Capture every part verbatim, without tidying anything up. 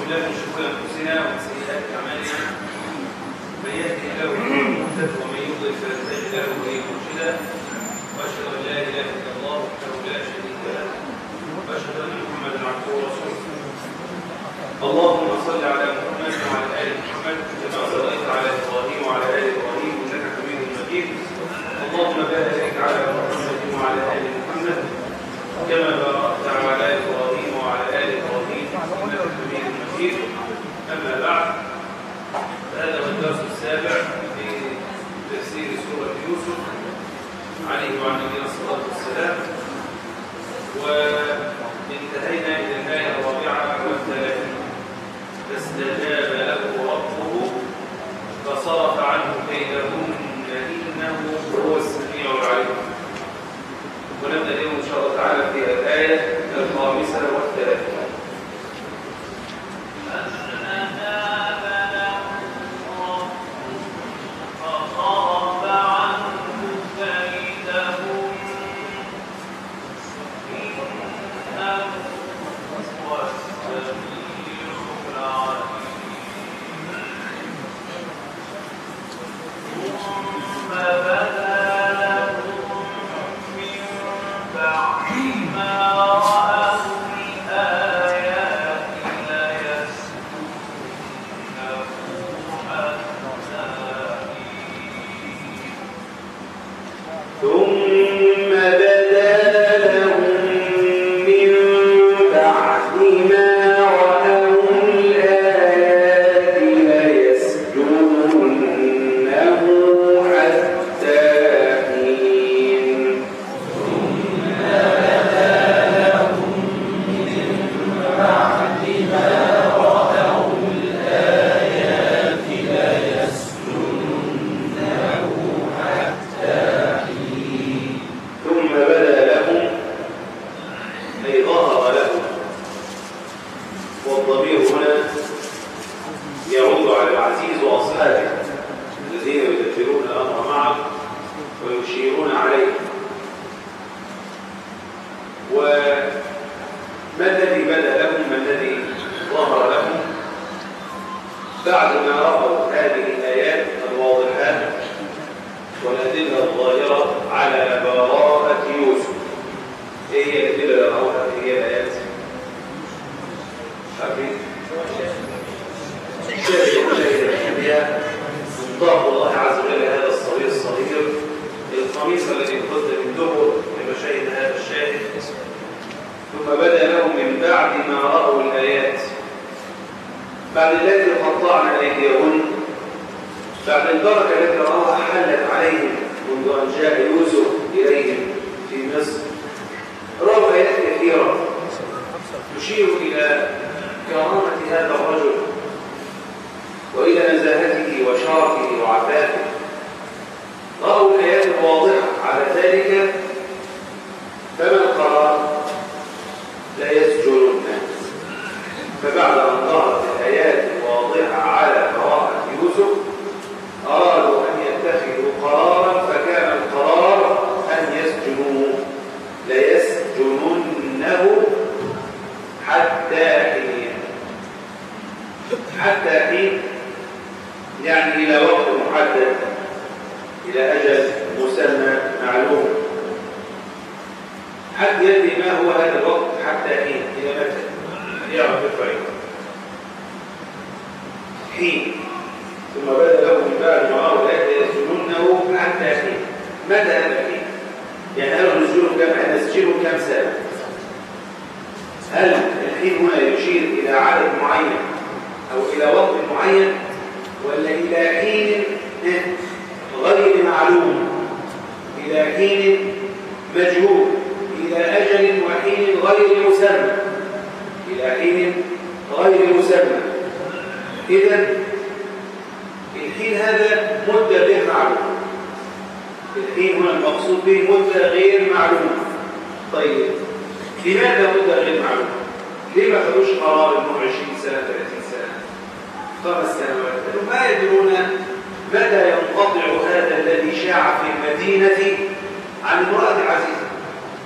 بالله من شرور انفسنا ومن سيئات اعمالنا من يهده الله فهو المهتد ومن يضلل فلن تجد له وليا مرشدا واشهد ان لا اله الا الله وحده لا شريك له واشهد ان محمدا عبده ورسوله. اللهم صل على محمد وعلى ال محمد كما صليت على ابراهيم وعلى ال ابراهيم انك حميد مجيد. اللهم بارك على محمد وعلى ال محمد كما باركت على ابراهيم وعلى ال ابراهيم انك حميد مجيد. اما بعد، هذا هو الدرس السابع في تفسير سوره يوسف عليه وعلى نبينا الصلاه والسلام، وانتهينا الى الايه الرابعه والثلاثين. فاستجاب له ربه فصرف عنه كيدهن انه هو السميع العليم. ونبدا اليوم ان شاء الله تعالى في الايه الخامسه والثلاثين.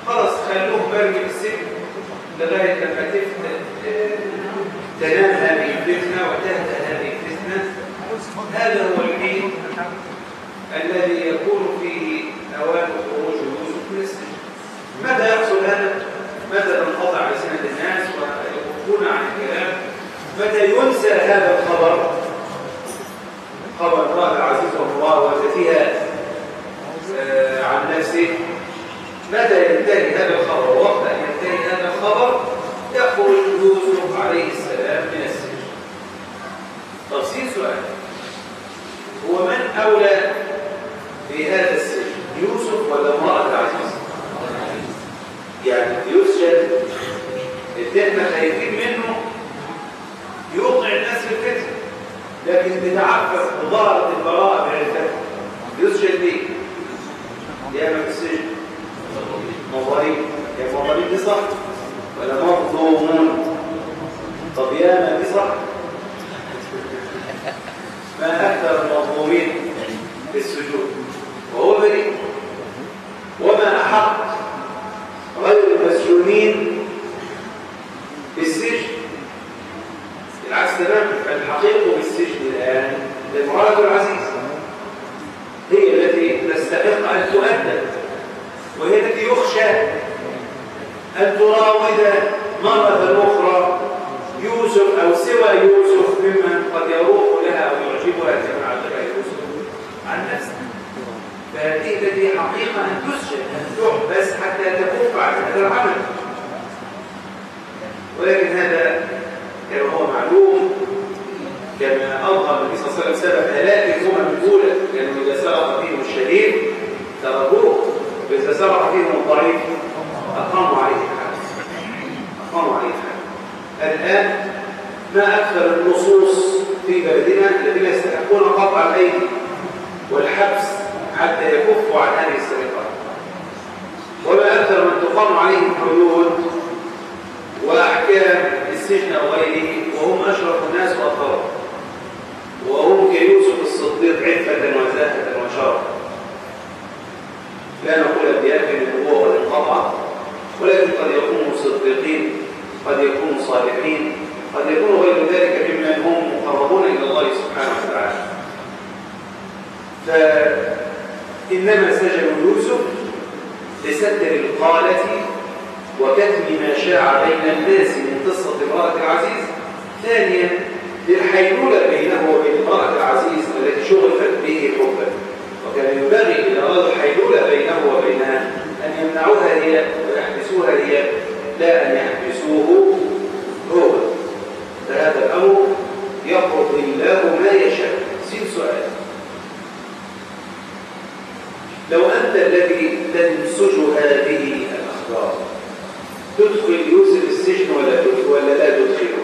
لغاية لما تنام هذه تهدأ هذه الفتنة هذا هو الحين الذي يكون فيه أوان خروج يوسف من السجن. ماذا يحصل هذا؟ متى تنقطع لسنة الناس ويوقفون عن الكلام؟ متى ينسى هذا الخبر؟ خبر امرأة العزيز ومراودتها آه عن نفسه. متى ينتهي هذا الخبر؟ وقت أن ينتهي هذا الخبر يخرج يوسف عليه السلام من السجن. تفصيل سؤال: هو من أولى بهذا السجن؟ يوسف ولا امرأة العزيز؟ يعني يسجن التهمة خايفين منه يوقع الناس في الفتنة، لكن بتعفف وظهرت البراءة بعرفته يسجن ليه؟ ياما في السجن مظالم، يا مظالم دي صح ولا مظلومون؟ طب ياما دي صح؟ ما أكثر المظلومين في السجود وهو بريء، وما أحق غير المسجونين في السجن. بالعكس تماما، فالحقيقة بالسجن الآن لامرأة العزيز هي التي تستحق أن تؤدب، وهي التي يخشى أن تراود مرة أخرى يوسف أو سوى يوسف ممن قد يروق لها أو يعجبها كما عجبها يوسف عن نفسه. فهذه التي حقيقة أن تسجن، أن تحبس حتى تكف عن هذا العمل. ولكن هذا كما هو معلوم، كما أظهر النبي صلى الله عليه وسلم سبب هلاك الأمم الأولى، لأنه إذا سرق فيهم الشديد تركوه، وإذا سرق فيهم الضعيف أقاموا عليه الحد. أقاموا عليه الحد. الآن ما أكثر النصوص في بلدنا الذين يستحقون قطع الأيدي والحبس حتى يكفوا عن هذه السرقات، وما أكثر من تقام عليهم حدود وأحكام السجن أو غيره وهم أشرف الناس وأطهرهم، وهم كيوسف الصديق عفة وزاهة وشرف. لا نقول أبيات بالنبوة والانقطاع، ولكن قد يكونوا صديقين، قد يكونوا صالحين، قد يكونوا غير ذلك ممن هم مقربون إلى الله سبحانه وتعالى. فإنما سجنوا يوسف لستر القالة وكتم ما شاع بين الناس من قصة امرأة العزيز. ثانيا للحيلولة بينه وبين امرأة العزيز التي شغفت به حبا، وكان ينبغي إذا أرادوا الحيلولة بينه وبينها أن يمنعوها هي ويحبسوها هي، لا أن يحبسوه هو. فهذا الأمر يقضي الله ما يشاء. سين سؤال: لو أنت الذي تنسج هذه الأخبار تدخل يوسف السجن ولا تدخل ولا لا تدخله؟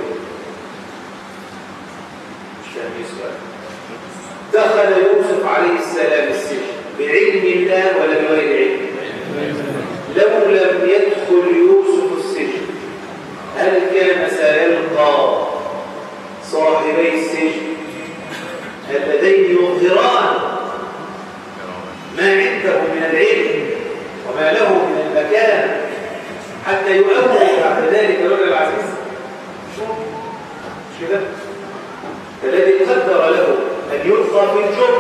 مش فاهم السؤال. دخل يوسف عليه السلام السجن بعلم الله ولا بغير علم؟ لو لم يدخل يوسف السجن هل كان سيلقى صاحبي السجن اللذين يظهران ما عنده من العلم وما له من المكان حتى يؤول بعد ذلك الرجل العزيز؟ مش كده؟ الذي قدر له أن يلقى في الجرم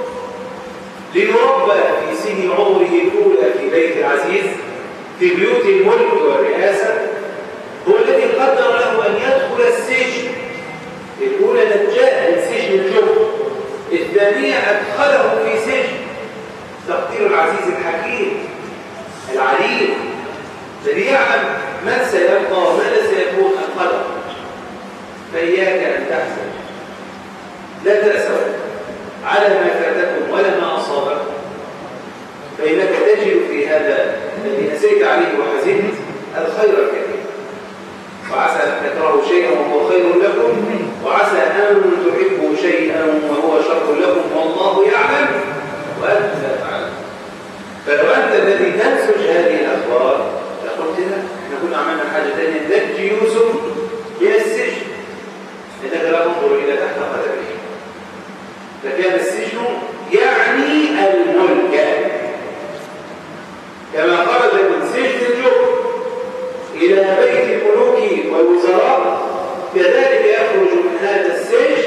ليربى في سن عمره الأولى في بيت العزيز في بيوت الملك والرئاسة، هو الذي قدر له أن يدخل السجن. الأولى نجاه من سجن الجرم، الثانية أدخله في سجن. تقدير العزيز الحكيم العليم الذي يعلم من سيبقى وماذا سيكون القدر. فإياك أن تحزن، لا تأسوا على ما فاتكم ولا ما أصابكم، فإنك تجد في هذا الذي أسيت عليه وحزنت الخير الكثير. وعسى أن تكرهوا شيئا وهو خير لكم، وعسى أن تحبوا شيئا وهو شر لكم، والله يعلم وأنتم لا تعلمون. فلو أنت الذي تنسج هذه الأخبار لقلت لا، احنا كنا عملنا حاجة ثانية ننجي يوسف من السجن، إنك لا تنظر إلى تحت قدمه. فكان السجن يعني الملك، كما خرج من سجن الجب إلى بيت الملوك والوزراء كذلك يخرج من هذا السجن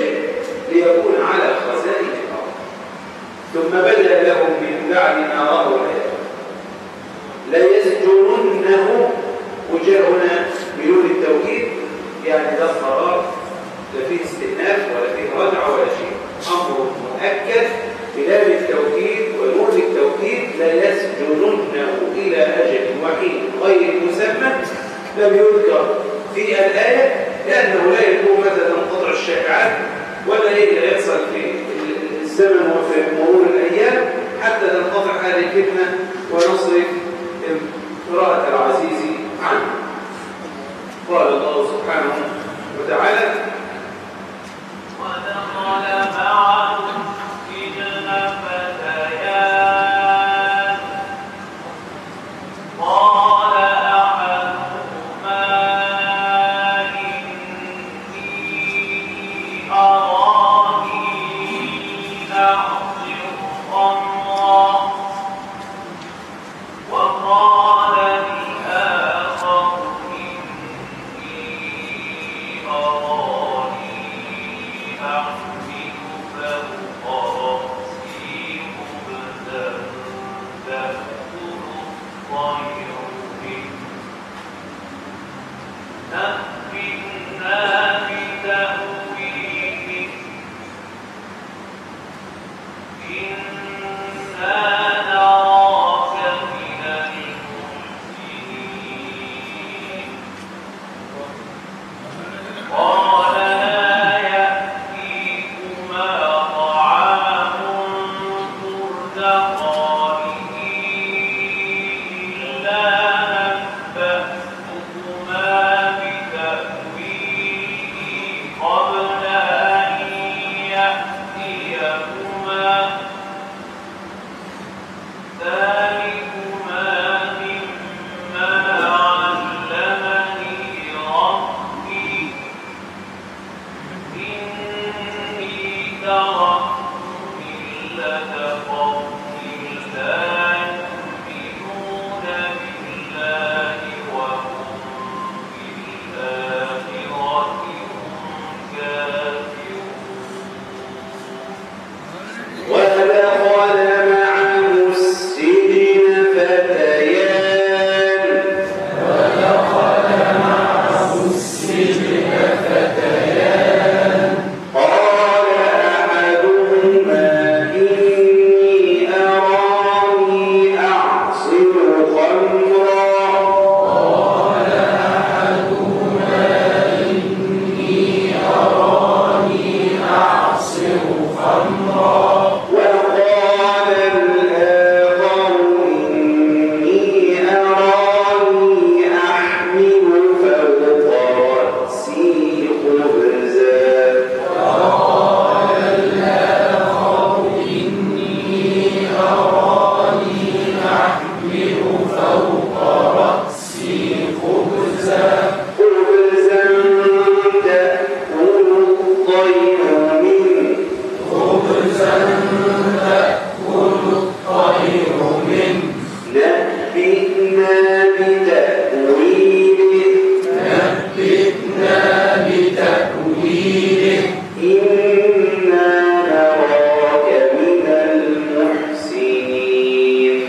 يسجننه إلى أجل وحيد غير مسمى لم يذكر في الآية، لأنه لا يكون متى تنقطع الشائعات ولا يحصل في الزمن وفي مرور الأيام حتى تنقطع هذه الفتنة ونصرف قراءة العزيز عنه. قال الله سبحانه وتعالى: ودخل معه السجن فتيان قال أحدهما إني أراني أعصر خمرا وقال الآخر إني أراني أحمل فوق رأسي خبزا تأكل الطير منه نبئنا بتأويله إنا نراك من المحسنين قال لا يأتيكما طعام ترزقانه إلا نبأتكما بتأويله قبل أن يأتيكما ذلكما مما علمني ربي إني تركت ملة قوم لا يؤمنون بالله وهم بالآخرة هم كافرون. ودخل معه السجن فتيان قال أحدهما إني أراني أعصر خمرا وقال الآخر إني أراني أحمل فوق رأسي خبزا خبزا تأكل الطير منه نبئنا بتأويله إنا نراك من المحسنين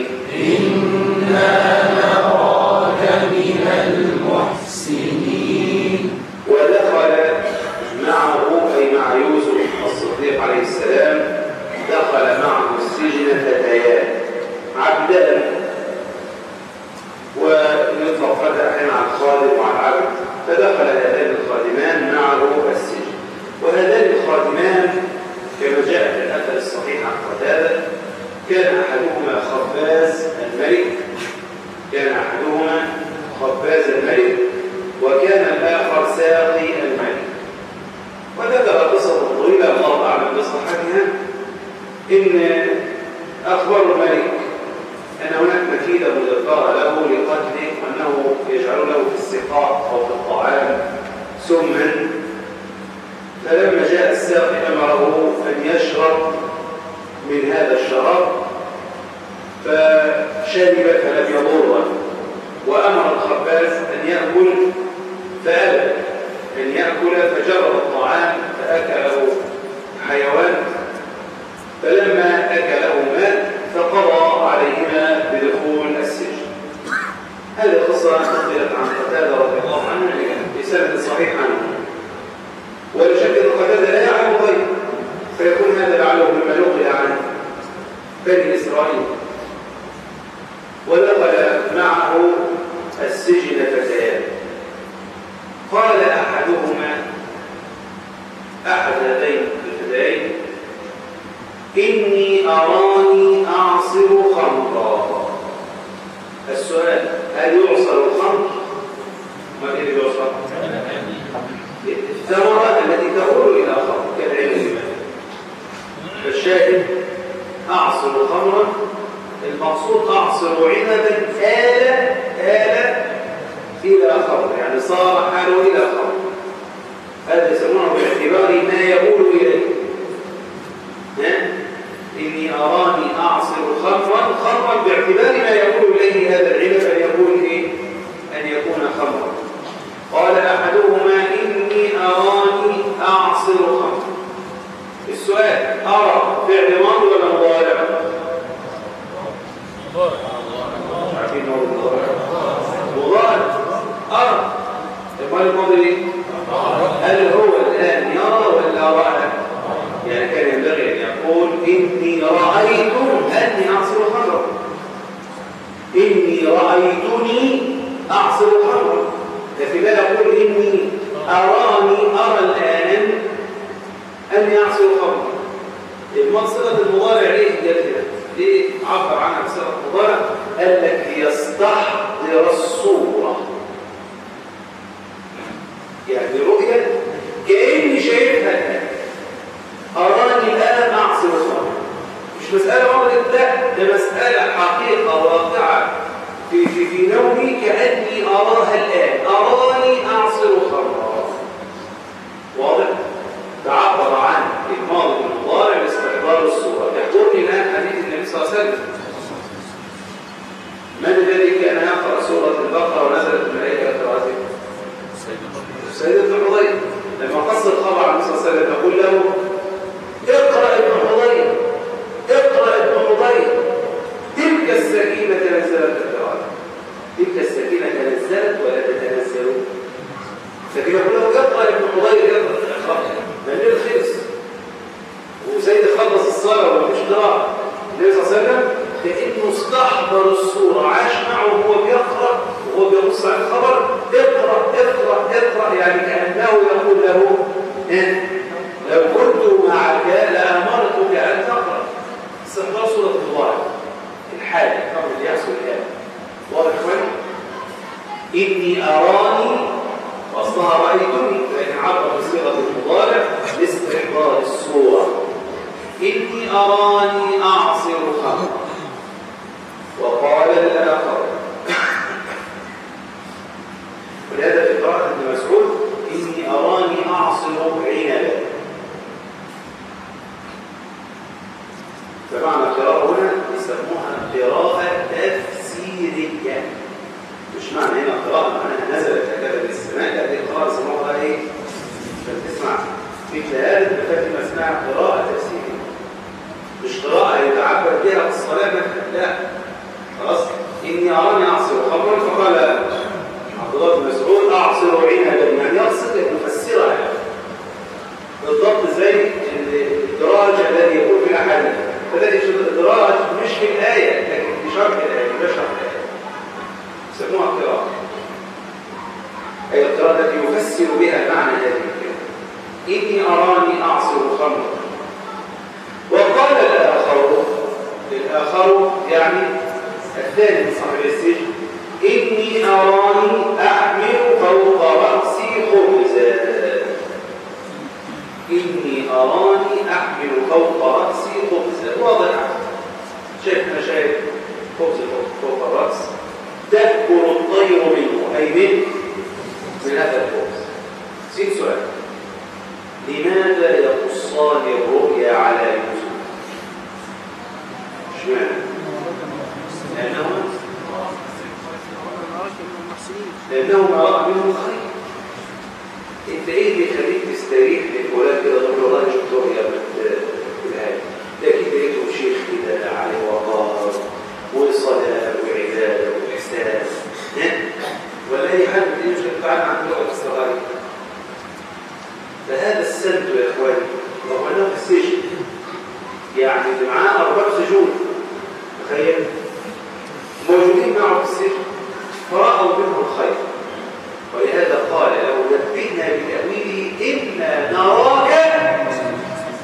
ودخل معه أي مع يوسف الصديق عليه السلام دخل معه السجن فتيان عبدان، ويطلق فتى أحيانا على الخادم وعلى العبد، فدخل هذان الخادمان معه السجن. وهذان الخادمان كما جاء في الأثر الصحيح عن قتادة كان أحدهما خباز الملك كان أحدهما خباز الملك وكان الآخر ساقي الملك. وذكر قصة طويلة الله أعلم بصحتها، إن أخبر الملك أن هناك مكيدة مدبرة له لقتله وأنه يجعل له في السقاء أو في الطعام سما، فلما جاء الساقي أمره أن يشرب من هذا الشراب فشرب فلم يضره، وأمر الخباز أن يأكل فأبى أن يأكل فجرب الطعام فأكله حيوان، فلما أكله مات فقضى عليهما بدخول السجن. هذه القصة نقلت عن قتادة رضي الله عنه بسند صحيح عنه، ولا شك أن قتادة لا يعلم غيره، فيكون هذا لعله مما نقل عن بني إسرائيل. أعصر عنبا آل آل إلى خمر، يعني صار حاله إلى خمر. هذا يسمونه باعتبار ما يقول إليه. إني أراني أعصر خمرا، خمرا باعتبار ما يقول إليه هذا العنب أن يكون إيه؟ أن يكون خمرا. قال أحدهما إني أراني أعصر خمرا. السؤال: أرى فعل ماضي ولا مضارع؟ عارفين هو مضارع؟ مضارع. أرى. المال الماضي ليه؟ هل هو الآن يرى ولا رأى؟ يعني كان ينبغي أن يقول إني رأيت أني أعصر خمرا، إني رأيتني أعصر خمرا، لكن لا يقول إني أراني أرى الآن أني أعصر خمرا. المقصدة المضارع ليه قال كده؟ ليه عبر عنها بصيغة المضارع؟ قال لك يستحضر الصورة، يعني رؤية كأني شايفها الآن. أراني الآن أعصر خمرا، مش مسألة مرة، لا، ده مسألة حقيقة واقعة في في في نومي كأني أراها الآن، أراني أعصر خمرا. واضح؟ تعبر عن الماضي والمضارع لاستحضار الصورة. يحضرني الآن حديث النبي صلى الله عليه وسلم: من الذي كان يقرأ سورة البقرة ونزلت الملائكة قراءته؟ سيدنا ابن حضير. لما قص الخبر عن النبي صلى الله عليه وسلم يقول له: اقرأ ابن حضير، اقرأ ابن حضير، تلك السكينة تنزلت القراءة. تلك السكينة تنزلت ولا تتنزل؟ السكينة يقول له: اقرأ ابن حضير، اقرأ. من الخلص وسيد خلص الصلاة ومفيش قراءة. النبي صلى الله عليه وسلم كأنه استحضر الصورة، عاش معه وهو بيقرأ وهو بيبص على الخبر: اقرأ اقرأ اقرأ، يعني كأنه يقول له: إيه؟ لو كنت معك لأمرتك أن تقرأ. استحضار صورة المضارع الحال قبل يحصل الآن. واضح شوية؟ إني أراني وأصلها رأيتني، لكن عبر بصيغة المضارع لاستحضار الصورة. إني أراني أعصر خمرا. وقال الآخر، ولهذا في قراءة ابن مسعود: إني أراني أعصر عنبا. فمعنى القراءة هنا يسموها قراءة تفسيرية. مش معنى هنا قراءة معناها نزلت هكذا من السماء، هذه القراءة يسموها إيه؟ فتسمع مثل هذه المفاتيح اسمها قراءة تفسيرية، مش قراءة يتعبد بها في الصلاة مثلا، لا. خلاص؟ إني أراني أعصر خمرا، فقال عبد الله بن مسعود: أعصر عنبا، يعني يقصد المفسرة بالضبط زي الإدراج الذي يقول في الأحاديث. فالذي الإدراج مش في الآية لكن في شرح الآية، لا شرح الآية. يسموها قراءة، أي القراءة التي يفسر بها معنى هذه الكلمة. إني أراني أعصر خمرا. وقال الآخر الآخر يعني الثاني من صاحب السجن: إني أراني أحمل فوق رأسي خبزا. إني أراني أحمل فوق رأسي خبزا. واضح؟ شايف أنا شايف خبز فوق الرأس، تأكل الطير منه، أي من من هذا الخبز. سين سؤال: لماذا يقصان الرؤيا على يوسف؟ اشمعنى؟ لأنه لأنه ما رأى منه خير. انت ايه اللي يخليك تستريح للولاد كده تقول له والله شفت رؤيا بالهادي، لكن لقيته شيخ كده عليه وقار وصلاة وعبادة وإحساس، ولا أي حد مش هتتعامل عن لغة الصغير. فهذا السلب يا إخواني، لو أنه في السجن يعني اللي معاه أرباب سجون، تخيل موجودين معه في السجن فرأوا منه الخير، ولهذا قال: لو نبئنا بتأويله إنا نراك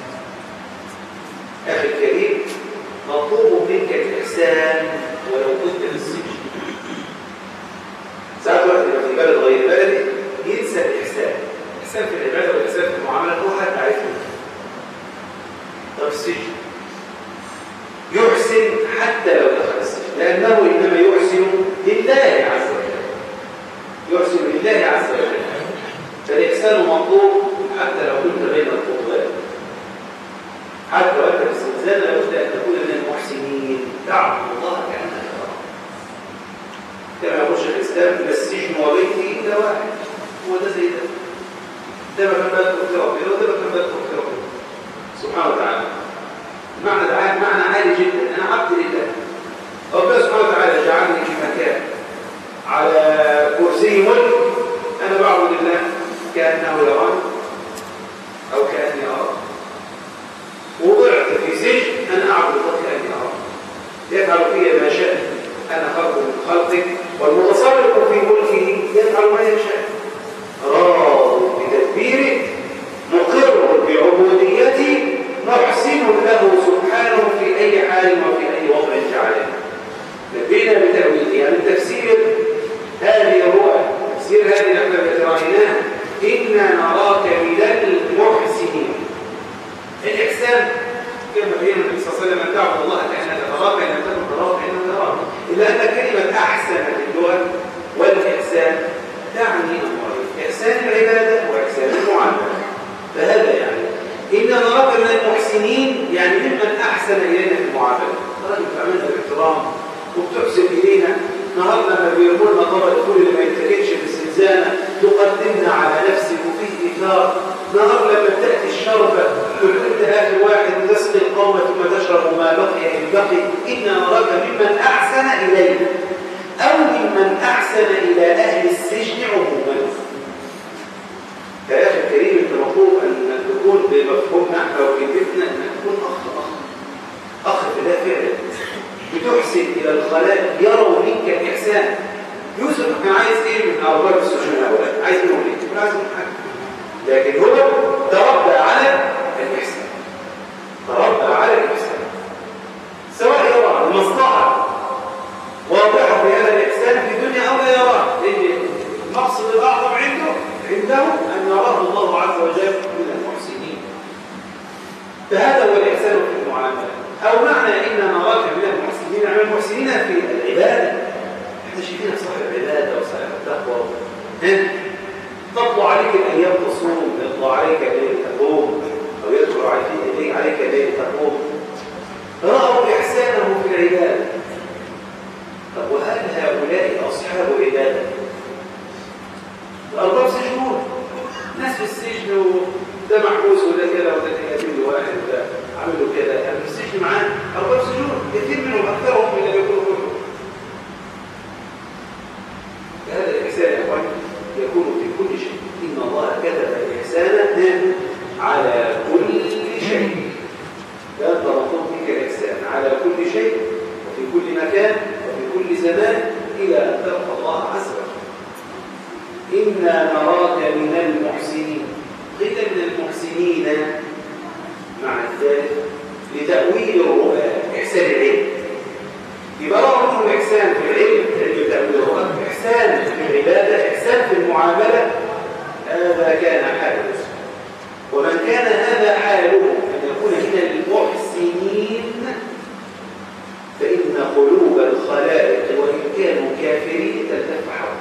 لله عز وجل، يحسن لله عز وجل. فالإحسان مطلوب حتى لو كنت بين الخطوات، حتى وأنت في الزنزانة لابد أن تكون من المحسنين، تعبد الله كأنك تراه. كما يقول شيخ الإسلام: السجن وبيتي إلا واحد، هو ده زي ده. ده ما كان بدخل في ربنا وده ما كان بدخل في ربنا سبحانه وتعالى. المعنى ده معنى عالي جدا. أنا عبد لله، ربنا سبحانه وتعالى جعلني في مكان على كرسي ملك، أنا بعبد الله كأنه يراني أو كأني أراه. وضعت في سجن، أنا أعبد الله كأني أراه، يفعل في ما شاء. أنا خلق من خلقك والمتصرف في ملكه يفعل ما يشاء، راض بتدبيره، مقر بعبوديته، محسن له سبحانه في أي حال وفي أي وضع جعله. نبينا بتأويله، يعني تفسير هذه الرؤى، تفسير هذه الأحلام التي رأيناها: إنا نراك من المحسنين. الإحسان كما بين النبي صلى الله عليه وسلم: أن تعبد الله كأنك تراك، إن لم تكن تراه فإنه يراك. إلا أن كلمة أحسن في اللغة والإحسان تعني أمرين: إحسان العبادة وإحسان المعاملة. فهذا يعني إنا نراك من المحسنين، يعني ممن أحسن إلينا في المعاملة. رجل تعملنا باحترام وبتحسن إلينا. نهارنا ما بيرمونا طبق الفول اللي ما يتكلش في الزنزانة، تقدمنا على نفسك وفيه إثار. نهار لما تأتي الشربة تقول آخر واحد وتسقي القوم ثم تشرب ما بقي إن بقي. إنا نراك ممن أحسن إلينا أو ممن أحسن إلى أهل السجن عموما. يا أخي الكريم، أنت مطلوب أن تكون بمفهومنا أو بكتبنا أن تكون أخ أخ أخ في الله فعلا، بتحسن إلى الخلائق يروا منك الإحسان. يوسف كان عايز إيه من أرباب السجن الأولاد؟ عايز منهم إيه؟ كان عايز منهم حاجة، لكن هو تربى على الإحسان، تربى على الإحسان، سواء يرى المصلحة واضحة في هذا الإحسان في الدنيا أو لا يراه، لأن المقصد الأعظم عنده عنده أن يراه الله عز وجل من المحسنين. فهذا هو الإحسان في المعاملة. أو معنى إن نراك من المحسنين، من المحسنين في العبادة. احنا شايفين صاحب العبادة وصاحب التقوى، تطلع عليك الأيام تصوم، يطلع عليك الليل تقوم، أو يدخل عليك عليك الليل تقوم. رأوا إحسانه في العبادة. طب وهل هؤلاء أصحاب عبادة؟ الأرباب سجنون، ناس في السجن وده محبوس وده كده وده كده كل واحد وده عملوا كده، يعني في السجن معاه أرباب سجنون، كثير منهم أكثرهم من اللي يكونوا كلهم. هذا الإحسان يا أخواني يكون في كل شيء. إن الله كتب الإحسان على كل شيء. لا ترطب بك الإحسان على كل شيء وفي كل مكان وفي كل زمان إلى أن تلقى الله عز وجل. إنا نراك من المحسنين. قيل من المحسنين مع الثالث لتأويل الرؤى، إحسان العلم. يبقى رغم الإحسان في العلم، علم تأويل الرؤى، إحسان في العبادة، إحسان في المعاملة. هذا كان حاله. ومن كان هذا حاله أن يكون من المحسنين فإن قلوب الخلائق وإن كانوا كافرين تلتف حوله.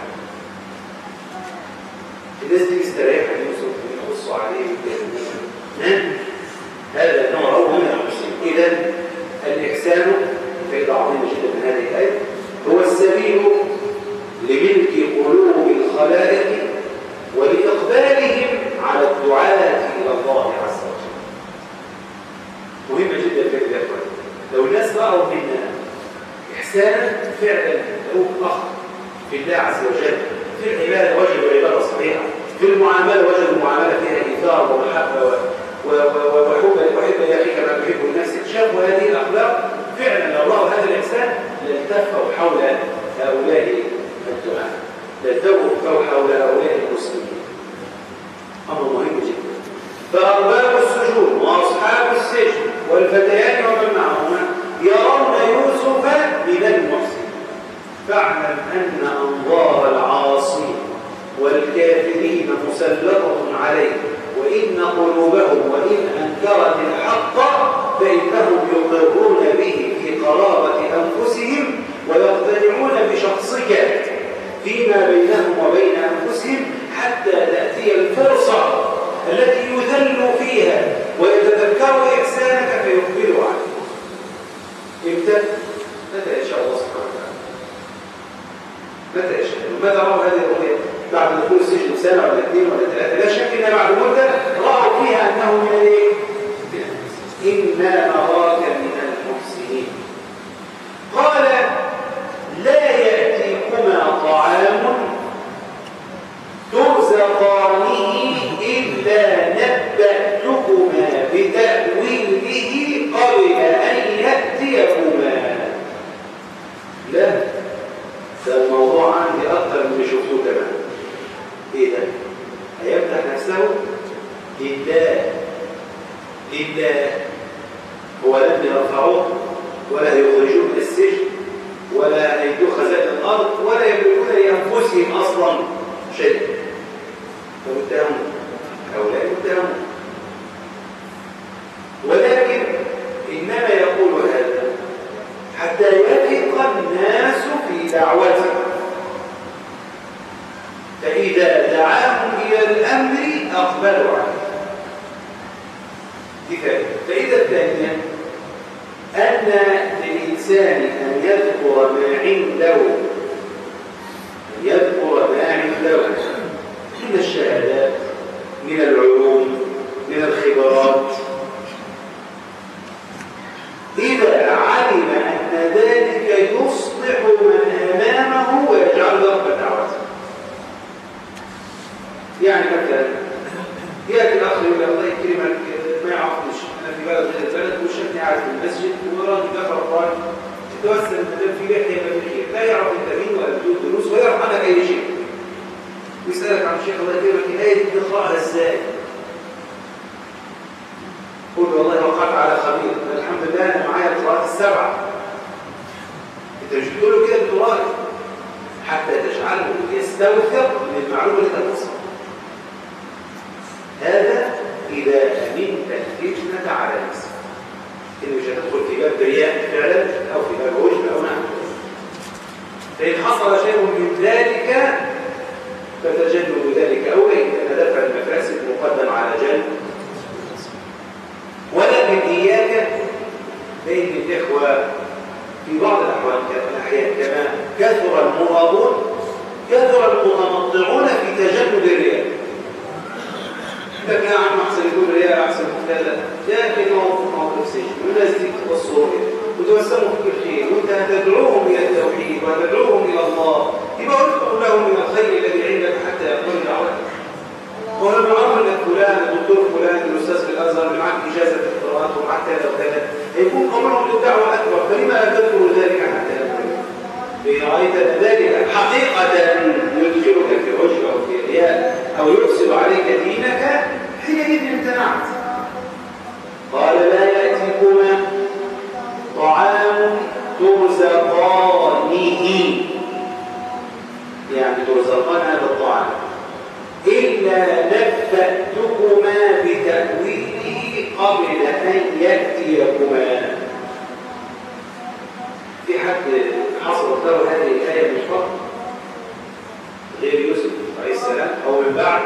الناس دي استريحة يوسف ويخصوا عليه نعم. هذا نوع من المحسنين. إذن الإحسان فإذا عظيمة جدا من هذه الآية هو السبيل لملك قلوب الخلائق ولإقبالهم على الدعاء إلى الله عز وجل. مهمة جدا في هذا الوقت. لو الناس رأوا منا إحسانا فعلا له أخ في الله عز وجل، في العبادة وجدوا العبادة صحيحة، في المعاملة وجدوا المعاملة فيها إيثار ومحبة وحب وحب يا أخي كما تحب الناس، شافوا هذه الأخلاق فعلا لو رأوا هذا الإحسان لالتفوا حول هؤلاء الدعاء، لالتفوا حول هؤلاء المسلمين. أمر مهم جدا. فأرباب السجون وأصحاب السجن والفتيان ومن معهما يرون يوسف من المحسنين. فاعلم أن أنظار العاصين والكافرين مسلطة عليه، وإن قلوبهم وإن أنكرت الحق فإنهم يقرون به في قرابة أنفسهم ويقتنعون بشرع شخصك فيما بينهم وبين أنفسهم حتى تأتي الفرصة التي يذل فيها ويتذكر إحسانك فيقبل عنه. إمتى؟ متى يشاء الله سبحانه وتعالى. متى يشاء؟ ماذا رأوا هذه الرؤية؟ بعد دخول السجن سنة ولا اثنين ولا ثلاثة، لا شك أن بعد مدة رأوا فيها أنه من الايه؟ إنا نراك من المحسنين. قال لا يأتيكما طعام ترزقانه إلا نبأتكما بتأويله قبل أن يأتيكما. لا، ده الموضوع عندي أكثر من اللي شفتوه كمان. إيه ده؟ هيفتح نفسه لله لله، هو لم يرفعوه ولا يخرجوه من السجن ولا يدوا خزائن الأرض ولا يملكون لأنفسهم أصلا شيء، فمتهمون هؤلاء متهمون، ولكن إنما يقول هذا حتى يثق الناس في دعوته، فإذا دعاهم إلى الأمر أقبلوا عنه. كفاية. فإذا الثانية أن للإنسان أن يذكر ما عنده، أن يذكر ما عنده من الشهادات، من العلوم، من الخبرات، إذا علم أن ذلك يصلح من أمامه ويجعل رب دعوته. يعني مثلا يأتي الأخ يقول الله يكرمك ما يعرفنيش، أنا في بلد غير البلد وشفني قاعد في المسجد وراجل دخل القرآن تتوسل المدام في لحية ما في خير، لا يعرف أنت مين ولا بدون دروس ولا يعرف عنك أي شيء، ويسألك عن الشيخ الله يكرمك الآية دي تقرأها إزاي؟ قل والله وقعت على خبير، الحمد لله أنا معايا القراءات السبعة. أنت مش بتقول له كده بتراجع حتى تجعله يستوثق من المعلومة اللي تتصل. هذا إذا أمنت الفتنة على نفسك، إنه مش هتدخل في باب رياء فعلا أو في باب عجب أو نعم. فإن حصل شيء من ذلك فتجنب ذلك أولى، إن دفع المفاسد مقدم على جنب. ولكن إياك بين الإخوة في بعض الأحوال الأحيان كما كثر المرابون كثر المتمطعون في تجنب الرياء. لك يا عم أحسن يقول رياء أحسن كذا، يا أخي موقف موقف سجن والناس دي تبصوا وتوسموا في الخير وأنت هتدعوهم إلى التوحيد وهتدعوهم إلى الله، يبقى اذكر لهم من الخير الذي عندك حتى يقبل دعوتك. ولما عرف ان فلان الدكتور فلان الاستاذ في الازهر اللي معاك اجازه في القراءات ومعاك كذا وكذا يكون امرهم للدعوه اكبر، فلما لا تذكر ذلك حتى يقبل؟ فإن رأيت أن ذلك حقيقة يدخلك في عجب أو في رياء أو يفسد عليك دينك حينئذ امتنعت. قال لا يأتيكما طعام ترزقانه، يعني ترزقان هذا الطعام إلا نبأتكما بتأويله قبل أن يأتيكما. في حد حصلت له هذه الآية من قبل غير يوسف عليه السلام أو من بعد؟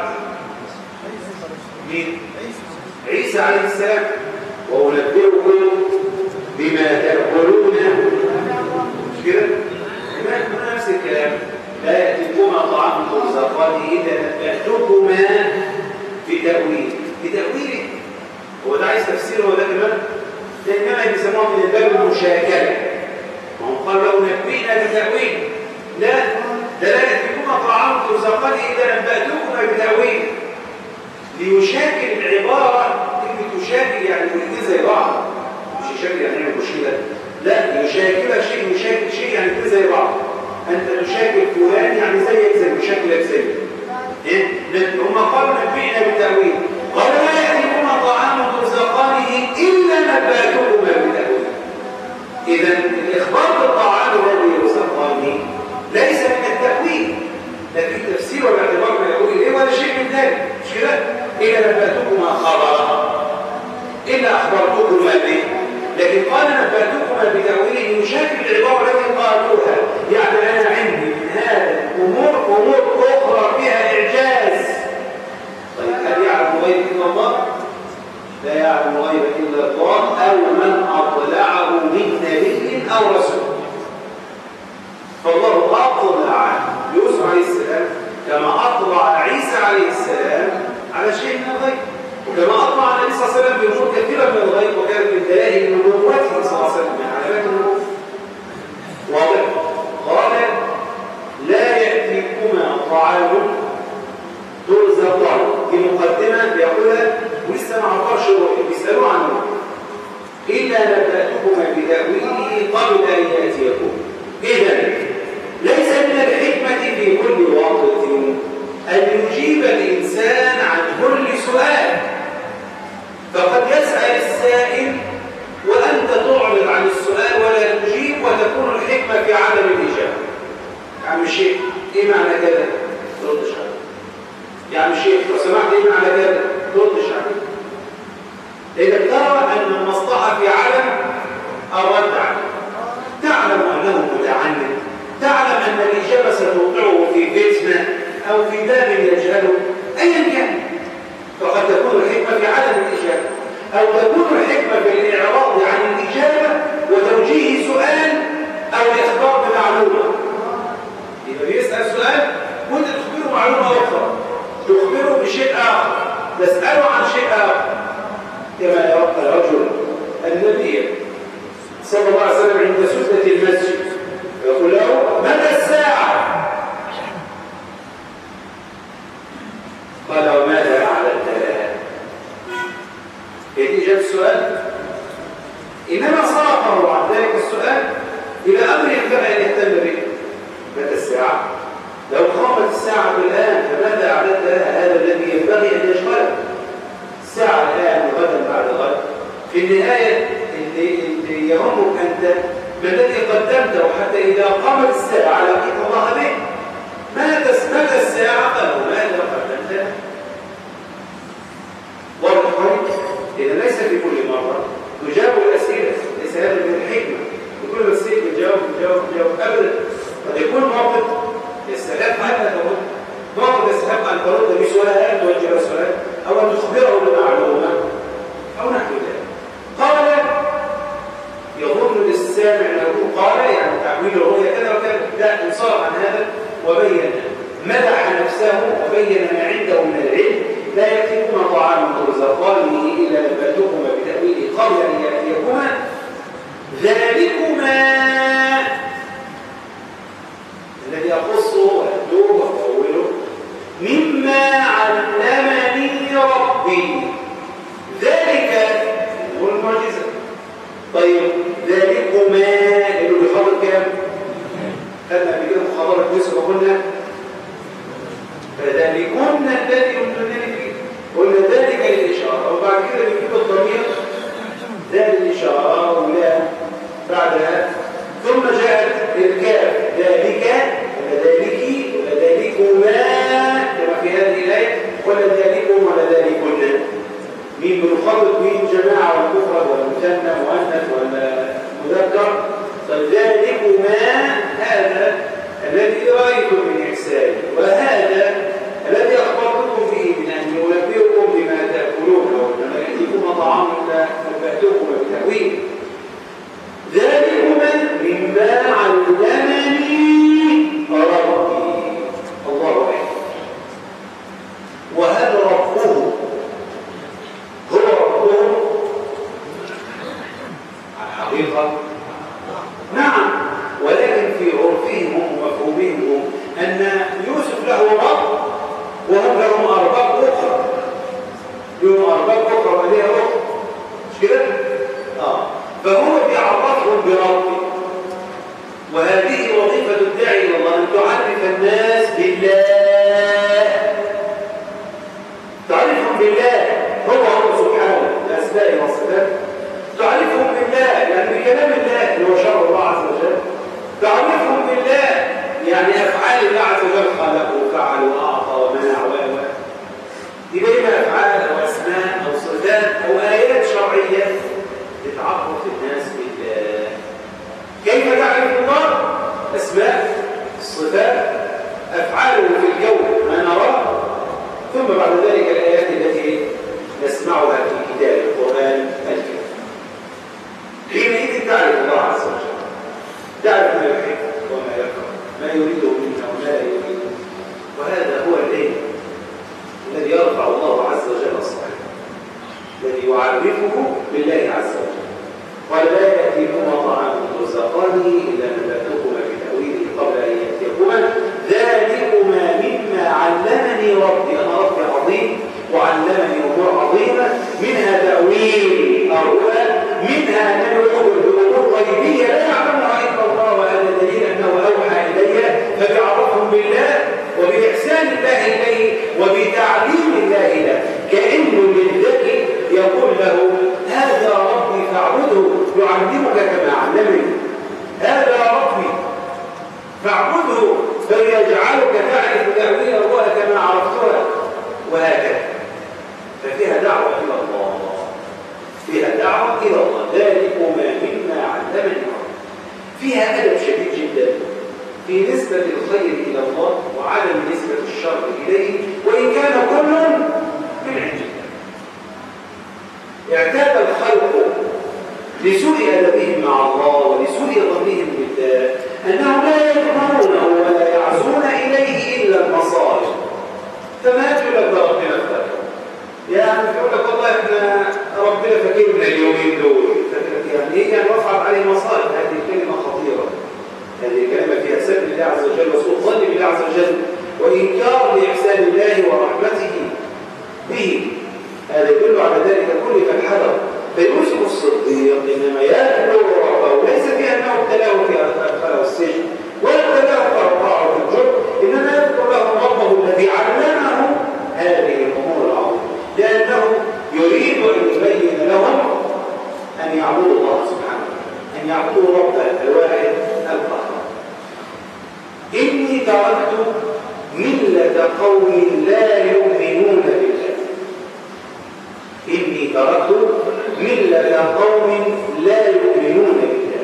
مين؟ عيسى عليه السلام. وأنبئكم بما تأكلون، مش كده؟ ما نفس الكلام. لا يأتيكما طعام ترزقانه إلا نبأتكما بتأويله. بتأويله هو ده عايز تفسير، هو ده كمان ده إنما بيسموها من الباب المشاكلة. وهم قالوا لو نبئنا بتأويله، لا ده لا يأتيكما طعام ترزقانه إلا نبأتكما بتأويله، ليشاكل العبارة. كلمة يشاكل يعني الاثنين زي بعض، مش يشاكل يعني يعمل مشكلة، لا يشاكل شيء يشاكل شيء يعني الاثنين زي بعض. أنت تشاكل فلان يعني زيك زي مشاكلك زي إيه؟ هم قالوا نبئنا بالتأويل، قالوا لا يأتيكما طعام ترزقانه إلا نبأتكما بتأويله. إذا الإخبار بالطعام الذي يرزقانه ليس من التأويل، لكن تفسير باعتبار ما يقول إيه ولا شيء من ذلك، مش كده؟ إلا نبأتكما خبرا، إلا أخبرتكما به. لكن قال نبأتكما بتأويله يشاكل العبارة التي قالوها، يعني أنا عندي يوسف عليه السلام، كما أطلع عيسى عليه السلام على شيء من الغيب، وكما أطلع النبي صلى الله عليه وسلم بأمور كثيرة من الغيب، وكانت من دلائل نبوته صلى الله عليه وسلم من علامات النبوة. واضح؟ قال لا يأتيكما طعام ترزقان، دي مقدمة بيقولها ولسه ما عبرش الروح بيسألوا عنه، إلا نبأتكما بتأويله قبل أن يأتيكم. إذن ليس من الحكمة في كل وقت أن يجيب الإنسان عن كل سؤال، فقد يسأل السائل وأنت تعرض عن السؤال ولا تجيب، وتكون الحكمة في عدم الإجابة. يا عم الشيخ إيه معنى كذا؟ تردش عليه. يا عم الشيخ لو سمحت إيه معنى كذا؟ تردش عليه. لأنك ترى أن المصلحة في عدم الرد عليه. تعلم أنه متعنت، تعلم أن الإجابة ستوقعه في فتنة أو في باب يجهله، أيا كان، فقد تكون الحكمة في عدم الإجابة، أو تكون الحكمة في الإعراض عن الإجابة وتوجيه سؤال أو الإخبار بمعلومة. يبقى بيسأل سؤال وأنت تخبره معلومة أخرى، تخبره بشيء آخر، تسأله عن شيء آخر. كما يرى الرجل النبي صلى الله عليه وسلم عند سدة المسجد يقول له متى الساعة؟ قال وماذا أعلمت لها؟ هذه إجابة السؤال، إنما صرفه عن ذلك السؤال إلى أمر ينبغي أن يهتم به. متى الساعة؟ لو قامت الساعة الآن فماذا أعلمت لها؟ هذا الذي ينبغي أن يشغله. الساعة الآن وغدا بعد غد، في النهاية اللي, اللي يهمك أنت ما الذي قدمته، حتى إذا قامت الساعة لقيت الله به. ماذا متى الساعة؟ قالوا ماذا قدمت؟ واضح؟ إذا ليس في كل مرة تجاب الأسئلة، ليس هذا من الحكمة. كل ما تسأل تجاوب تجاوب تجاوب أبدا. قد يكون موقف يستحق أن ترد، موقف يستحق أن ترد بسؤال توجه سؤال، أو أن تخبره بمعلومة أو نحو ذلك. قال يظن للسامع أنه قال يعني تعويل الرؤيا كذا وكذا، لا، انصرف عن هذا وبين، مدح نفسه وبين ما عنده من العلم. لا يأتيكما طعام ترزقانه إلا نبأتكما بتأويله قبل أن يأتيكما ذلكما الذي أخصه وأهدوه وأطوله مما علمني ربي. ذلك هو المعجزة. طيب ذلكما اللي بيخاطب كام؟ خدنا قبل كده مخاطبة يوسف وقلنا فذلكن الذي يمتنني فيه، قلنا ذلك للإشارة، وبعد كده بنجيب الضمير ذا للإشارة ولا بعدها، ثم جاءت الكاف ذلك ولا ذلكي ولا ذلكما كما في هذه الآية، ولا ذلكم ولا ذلكن. مين بنخاطب مين؟ جماعة والمفرد والمثنى مؤنث ولا مذكر؟ فذلكما هذا الذي رأيتم من إحساني، وهذا الذي أخبرتكم به من أن ينبئكم بما تأكلون، ولما يأتيكم طعام لا نبأتكم بتأويل. ذلكما مما علمني ربي. الله أكبر. وهل ربه هو ربه على الحقيقة؟ نعم، ولكن في عرفهم ومفهومهم أن يوسف له رب وهم لهم أرباب أخرى، لهم أرباب أخرى وليها أخرى، مش كده؟ آه. فهو بيعرفهم بربي، وهذه وظيفة الداعي إلى الله، أن تعرف الناس بالله، تعرفهم بالله هو هو سبحانه بأسمائه وصفاته، تعرفهم بالله يعني بكلام الله اللي هو شرع الله عز وجل، تعرفهم بالله يعني أفعال الله عز وجل، خلق وفعل وأعطى ومنع و دي بين أفعال أو أسماء أو صفات أو آيات شرعية تتعرف الناس بالله. كيف تعرف الله؟ أسماء، صفات، أفعاله في الكون ما نراه، ثم بعد ذلك الآيات التي نسمعها في كتاب القرآن الكريم. حينئذ تعرف الله عز وجل، تعرف ما يحب وما يكره، ما يريده منا وما لا يريده، تأويل الرؤى، منها أنه يخبر بأمور غيبية لا يعلمها إلا الله، وهذا دليل أنه أوحى إليه فبيعرفهم بالله وبإحسان الله إليه وبتعليم الله له، كأنه من ذكي يقول له هذا ربي فاعبده يعلمك كما علمني، هذا ربي فاعبده فليجعلك تعرف تأويل الرؤى كما عرفتها، وهكذا. ففيها دعوة إلى الله، فيها دعوة إلى الله، ذلكما مما علمني الله. فيها أدب شديد جدا في نسبة الخير إلى الله وعدم نسبة الشر إليه، وإن كان كل من عند الله. اعتاد الخلق لسوء أدبهم مع الله ولسوء ظنهم بالله أنهم لا يذكرونه ولا يعزون إليه إلا المصائب. فما تقول لك ربنا افتكر، يعني يقول لك والله احنا ربنا فاكرنا اليومين دول، يعني ايه؟ يعني وقعت عليه مصائب. هذه كلمة خطيرة، هذه كلمة فيها سب الله عز وجل وسوء ظن بالله عز وجل وإنكار لإحسان الله ورحمته به. هذا يدل على ذلك كله فالحذر. فيوسف الصديق إنما يأكل ربه، ليس في أنه ابتلاه في أدخله السجن ولا ابتلاه فأوقعه في الجب، إنما يذكر له ربه الذي علمه هذه الأمور العظيمة، لأنه يريد أن يبين لهم أن يعبدوا الله سبحانه، أن يعبدوا ربه الواحد القهار. إني تركت ملة قوم لا يؤمنون بالله، إني تركت ملة قوم لا يؤمنون بالله.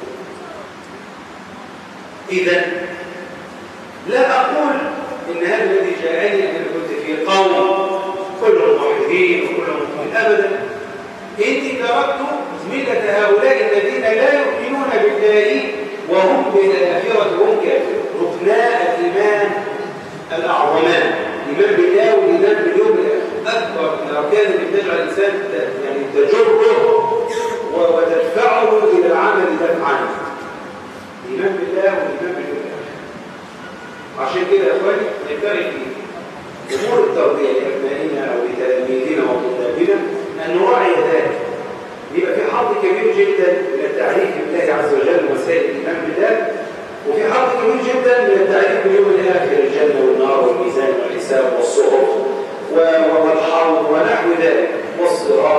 إذن لا أقول إن هذا الذي جاءني أن كنت في قوم كلهم موحدين وكلهم مؤمنين، أبدا. إني تركت ملة هؤلاء الذين لا يؤمنون بالله وهم بالآخرة هم كافرون. ركناء الإيمان الأعظمان، الإيمان بالله والإيمان باليوم الآخر، أكبر من أركان اللي تجعل الإنسان يعني تجره وتدفعه إلى العمل دفعا. الإيمان بالله والإيمان باليوم الآخر. عشان كده يا إخواني نبتغي في أمور التربية لأبنائنا أو لتلاميذنا وطلابنا أن نراعي ذلك. يبقى في حظ كبير جدا من التعريف بالله عز وجل ووسائل الإيمان بالله، وفي حظ كبير جدا من التعريف باليوم الآخر، الجنة والنار والميزان والحساب والصحف والحوض ونحو ذلك والصراط.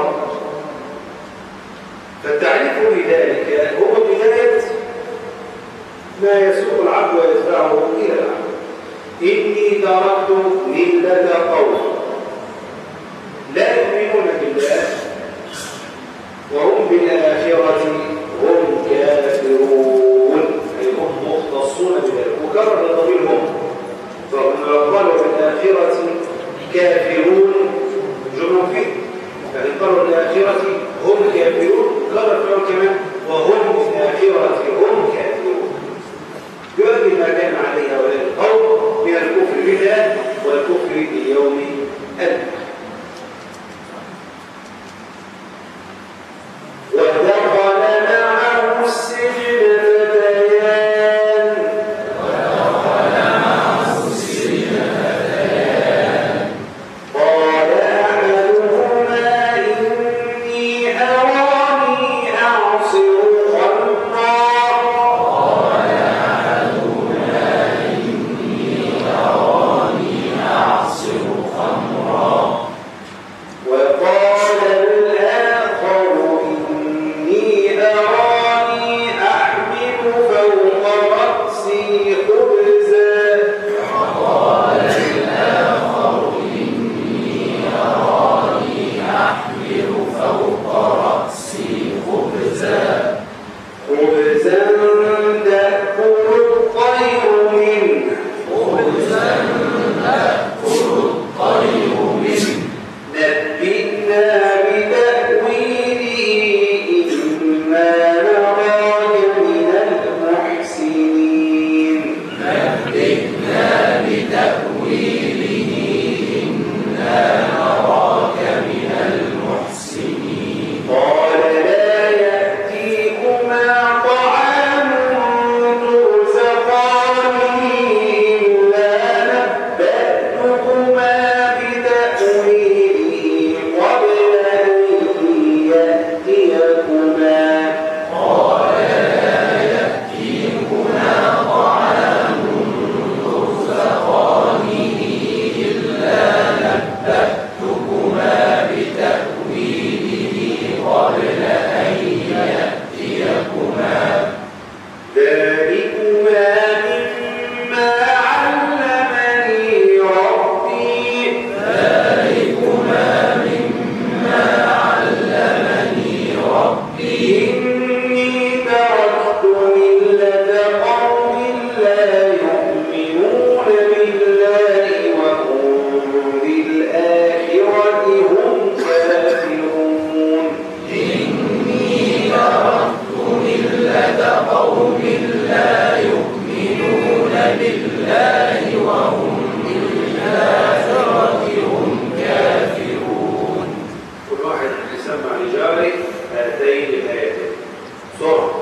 فالتعريف بذلك هو بداية ما يسوق العبد ويدفعه إلى العبد. إني تركت ملة قوم لا يؤمنون بالله وهم بالآخرة هم كافرون، أي هم مختصون بذلك. وكرر الضمير هم، فهم قالوا بالآخرة كافرون جمع فيه، فإن قالوا بالآخرة هم كافرون كرر فيهم كمان وهم بالآخرة هم كافرون، يؤدي ما كان عليه هؤلاء القوم من الكفر بالله والكفر باليوم الآخر. ودخل معه السجن فتيان ودخل معه السجن فتيان قال أحدهما إني أراني أعصر خمرا قال أحدهما إني أراني أعصر خمرا وقال الآخر إني أراني أحمل فوق رأسي خبزا وقال الآخر إني أراني أحمل فوق رأسي خبزا خبزا تأكل الطير منه خبزا تأكل الطير منه نبئنا بتأويله إنا نراك من المحسنين نبئنا بتأويله إنا نراك من المحسنين قال لا يأتيكما طعام ترزقانه إلا نبأتكما بتأويله قبل أن لا يؤمنون بالله وهم بالآخرة هم كافرون. إني تركت ملة قوم لا يؤمنون بالله وهم بالآخرة هم كافرون. كل واحد يسمع لجاره هاتين الآيتين بسرعة.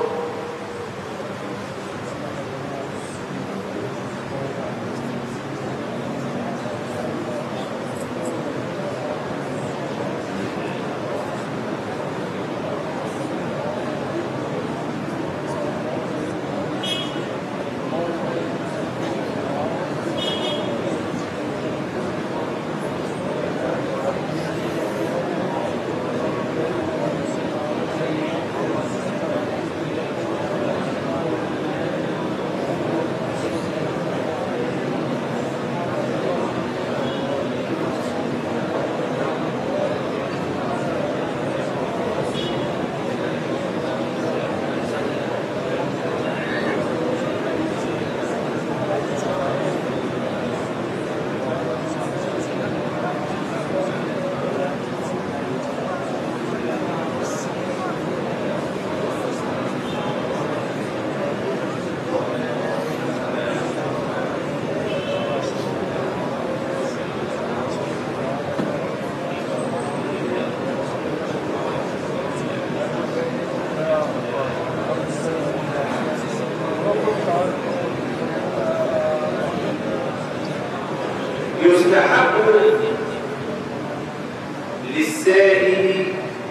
يستحب للسائل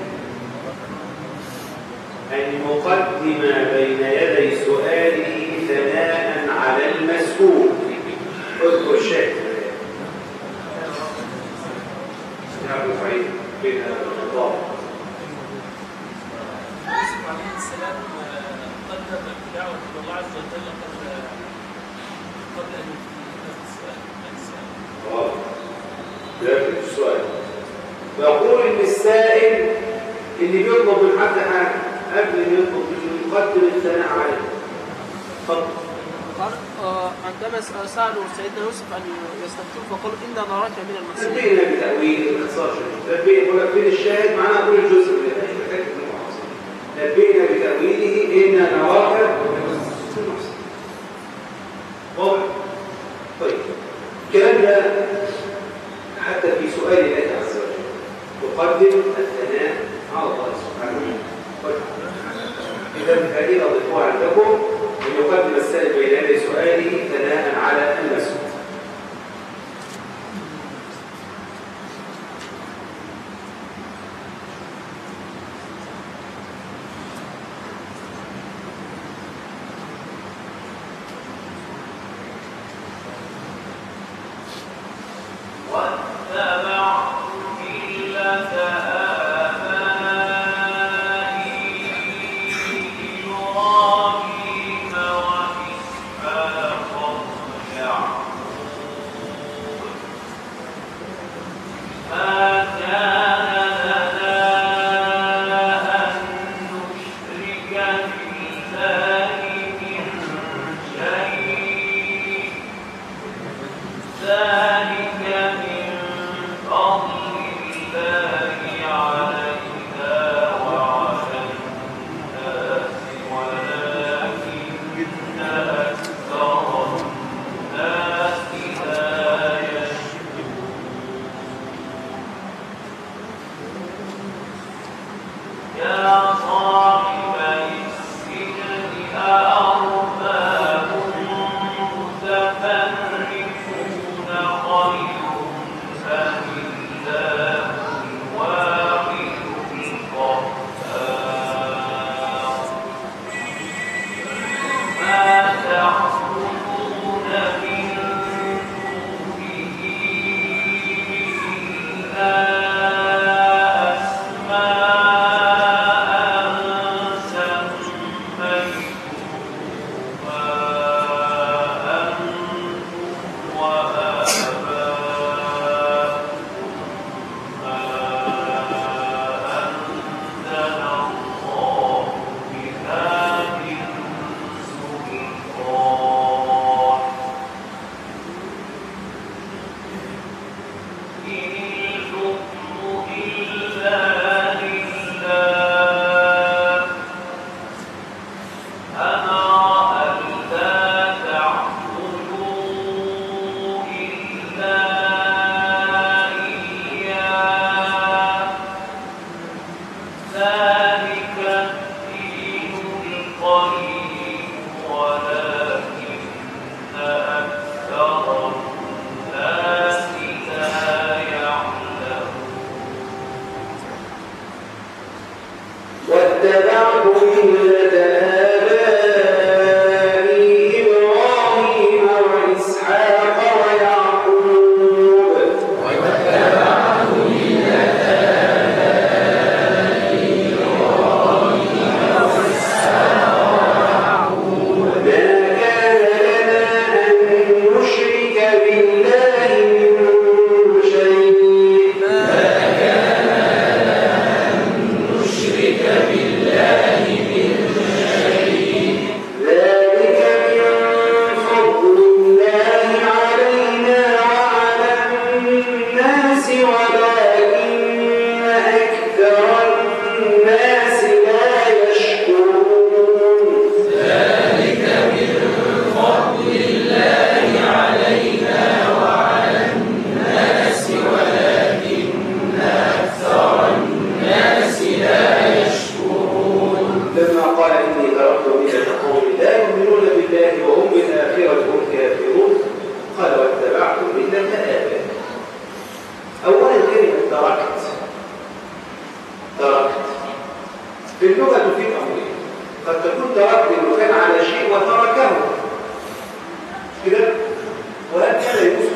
أن يقدم بين يدي سؤاله ثناء على المسؤول. اذكر الشيء استحب الفعيل بين الخطاب. يوسف عليه السلام قدم الدعوة إلى الله عز وجل قبل قبل أن اه ده السؤال. بقول ان السائل اللي بيطلب من حد حاجه قبل ما يطلب يقدم الثناء عليه. اتفضل. قال عندما سألوا سيدنا يوسف أن يستفتوه فقالوا إنا نراك من المحسنين. نبينا بتأويل باختصار شديد. نبينا بقول لك فين الشاهد معناها كل جزء من الآية. نبينا بتأويله إنا نراك من المحسنين. واضح؟ طيب الكلام ده حتى في سؤال الله عز وجل تقدم الثناء على الله سبحانه وتعالى. إذا فائدة ضفوها عندكم أن يقدم السائل بين يدي سؤاله ثناء على المسؤول. إبراهيم وإسحاق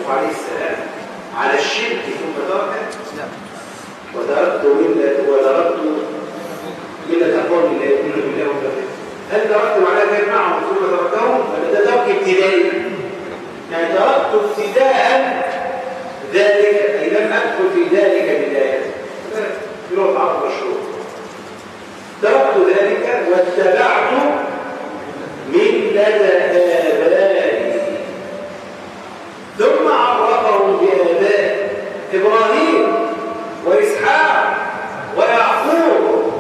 يوسف عليه السلام على الشرك ثم تركه؟ وتركت ملة وتركت ملة قوم لا يؤمنون بالله وبالآخرة. هل تركتم على ذلك معهم ثم تركتهم؟ ولا ده ترك ابتدائي؟ يعني تركت ابتداء ذلك أي لم أدخل في ذلك بداية. في لغة عرب مشهور. تركت ذلك واتبعت ملة آبائي ثم عرفهم بآبائه إبراهيم وإسحاق ويعقوب.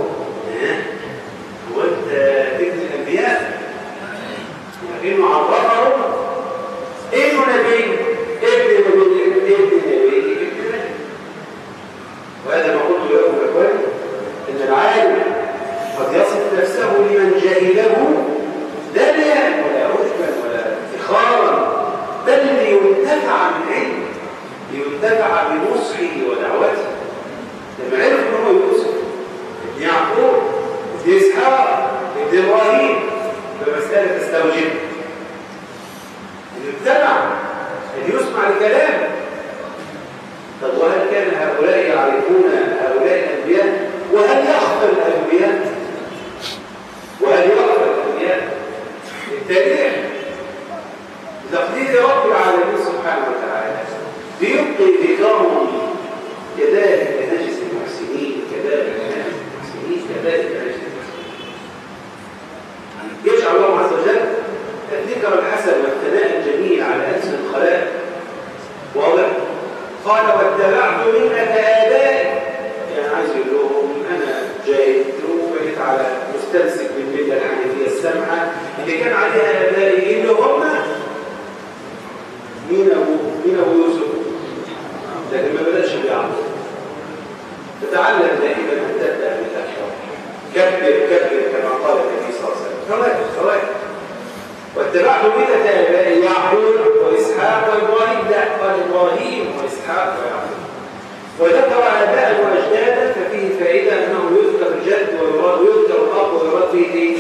وانت ابن الأنبياء لكنه عرفهم إنه نبي ابن نبي ابن نبي ابن نبي. وهذا ما قلت لكم يا اخواني ان العالم قد يصف نفسه لمن جهله لا بيان ولا عجبا ولا افتخارا، بل لينتفع بالعلم، لينتفع بنصحه ودعوته. لما عرف ان هو يوسف ابن يعقوب ابن اسحاق ابن ابراهيم فمساله تستوجب ان يتبع ان يسمع الكلام. طب وهل كان هؤلاء يعرفون هؤلاء الانبياء؟ وهل يخفى الانبياء؟ وهل يخفى الانبياء؟ التاريخ بتقدير رب العالمين سبحانه وتعالى بيبقي ذكرهم كذلك نجس المحسنين، كذلك نجس المحسنين، كذلك نجس المحسنين. يجعل الله عز وجل الذكر الحسن والثناء الجميل على ألسن الخلائق. واضح؟ قال واتبعت ملة آبائي، يعني عايز يقول لهم أنا جاي وبقيت على مستمسك بالملة الحنيفية السمحة اللي كان عليها آبائي اللي هم مين أبو مين أبو يوسف؟ لكن ما بدأش بيعرف. تتعلم دائما أن تبدأ بالأشرار. كبر كبر كما قال النبي صلى الله عليه وسلم. خلاص خلاص. واتبعت ملة آبائي يعقوب وإسحاق وإبراهيم، لا قال إبراهيم وإسحاق ويعقوب. وذكر آباء وأجدادا ففيه فائدة أنه يذكر الجد ويراد ويذكر الأب ويراد فيه إيه؟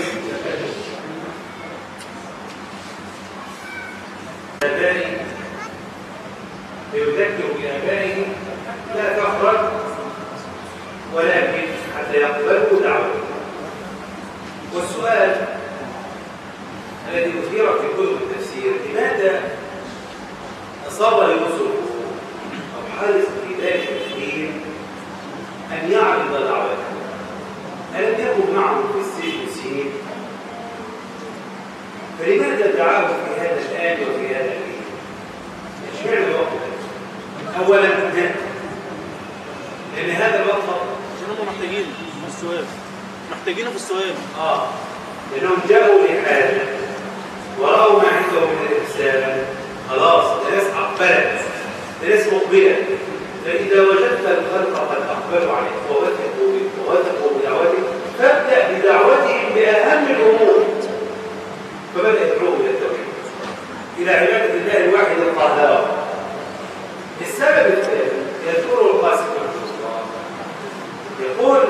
آبائي يذكر بآبائه لا فخرا ولكن حتى يقبلوا دعوته. والسؤال الذي أثير في كتب التفسير لماذا أصاب يوسف أو حارس في ذلك الدين أن يعرض دعوته؟ ألم يكن معه في السجن سنين؟ فلماذا دعاه في هذا الآن وفي هذا الحين؟ اشمعنى الوقت ده؟ أولا لأن هذا الوقت عشان هم محتاجين في السؤال، محتاجينه في السؤال. آه لأنهم جاءوا لحاجة ورأوا ما عندهم من الإحسان. خلاص الناس أقبلت، الناس مقبلة. فإذا وجدت الخلق قد أقبلوا عليك ووثقوا بك ووثقوا بدعوتك فابدأ بدعوتهم بأهم الأمور. فبدأ يدعوهم إلى التوحيد، إلى عبادة الله الواحد القهار. السبب الثاني يذكره القاسم رحمه الله، يقول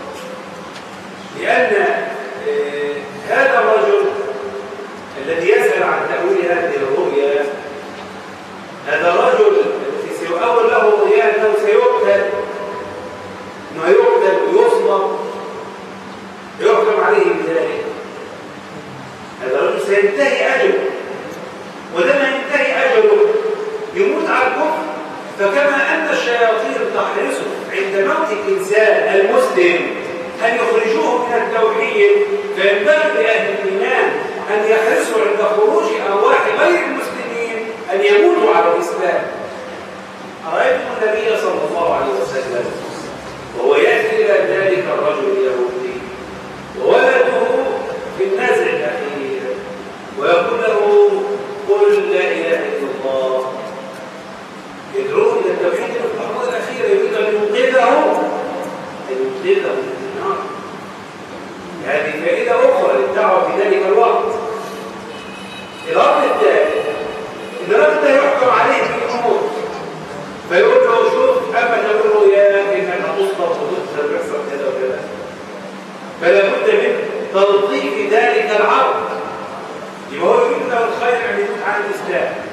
لأن آه هذا الرجل الذي يسأل عن تأويل هذه الرؤيا، هذا الرجل الذي سيؤول له رؤيا أنه سيقتل، أنه يقتل ويصلب يحكم عليه بذلك. هذا الرجل سينتهي أجله، ولما ينتهي أجله يموت على الكفر. فكما أن الشياطين تحرصه عند موت الإنسان المسلم أن يخرجوه من التوحيد، فينبغي لأهل الإيمان أن يحرصوا عند خروج أرواح غير المسلمين أن يموتوا على الإسلام. أرأيتم النبي صلى الله عليه وسلم وهو يأتي إلى ذلك الرجل اليهودي وولده في النزع الأخير ويقول له قل لا إله إلا الله، يدعوه إلى التوحيد في اللحظة الأخيرة، يريد أن ينقذه أن ينقذه من النار. هذه فائدة أخرى للدعوة في ذلك الوقت. الأمر الثاني إن الرجل يحكم عليه بالأمور فيقول له شوف أما تقول له يا إنك هتصطف وتكسر ويحصل كذا وكذا، فلا بد من تلطيف ذلك العرض. يبقى هو يريد له الخير أن يموت عن الإسلام،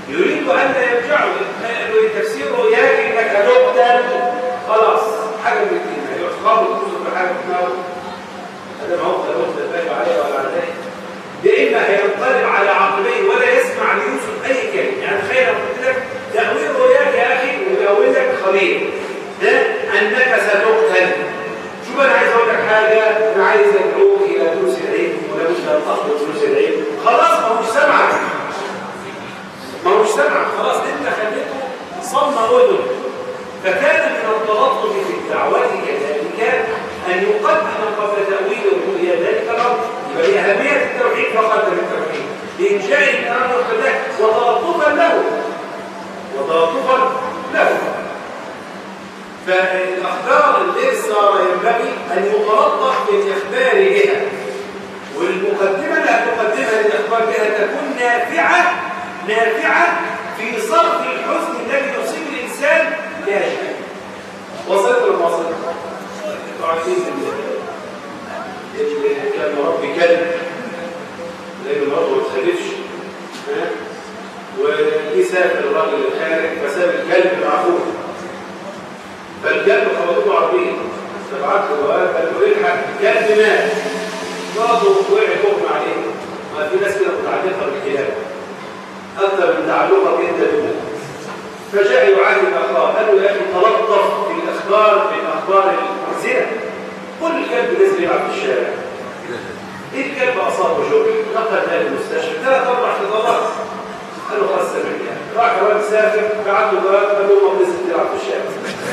يريد أن لا يرجعوا تفسير رؤياك إنك تقتل خلاص حاجة من الاثنين يعتقد توصل بحاجة تناول هذا ما هو تقتل باقي عليه ولا على ذلك بإما هينقلب على عقبيه ولا يسمع ليوسف أي كلمة يعني تخيل قلت لك تأويل رؤياك يا أخي ويأويل لك خليل ده أنك ستقتل. شوف أنا عايز أقول لك حاجة أنا عايز أدعوك إلى دروس العلم ولا مش هتأخذ دروس العلم خلاص ما هوش سمعك ما هوش سمعك خلاص أنت خليته صم أذن. فكان من التلطف في الدعوة كذلك أن يقدم قبل تأويل الرؤيا ذلك الأمر يبقى لأهمية التوحيد فقدم التوحيد لإنشاء الأمر والخلاف وتلطفا له وتلطفا له. فالأخبار التي صار ينبغي أن يتلطف بالإخبار بها والمقدمة اللي هتقدمها للإخبار بها تكون نافعة نافعة في صرف الحزن الذي يصيب الإنسان لا شيء. وصلت ولا وصلت؟ عارفين كان ربي كلب لأن الأرض ما تخلفش وجي سافر الراجل الخارج فساب الكلب معقول فالكلب خبطته عربية فبعت له وقال له الحق الكلب مات مرضه وقع تغمى عليه. ما في ناس كده متعلقة بالكلاب أكثر من تعلقك أنت بالله. فجاء يعاتب أخاه قال له يا أخي تلطف في الأخبار بالأخبار المحزنة. كل كلب نزل يلعب في الشارع إيه الكلب أصابه جرح نقل إلى المستشفى ثلاث أربع خطوات قال له خلاص سامحني راح كمان سافر بعت له جواب قال له ما نزل يلعب في الشارع.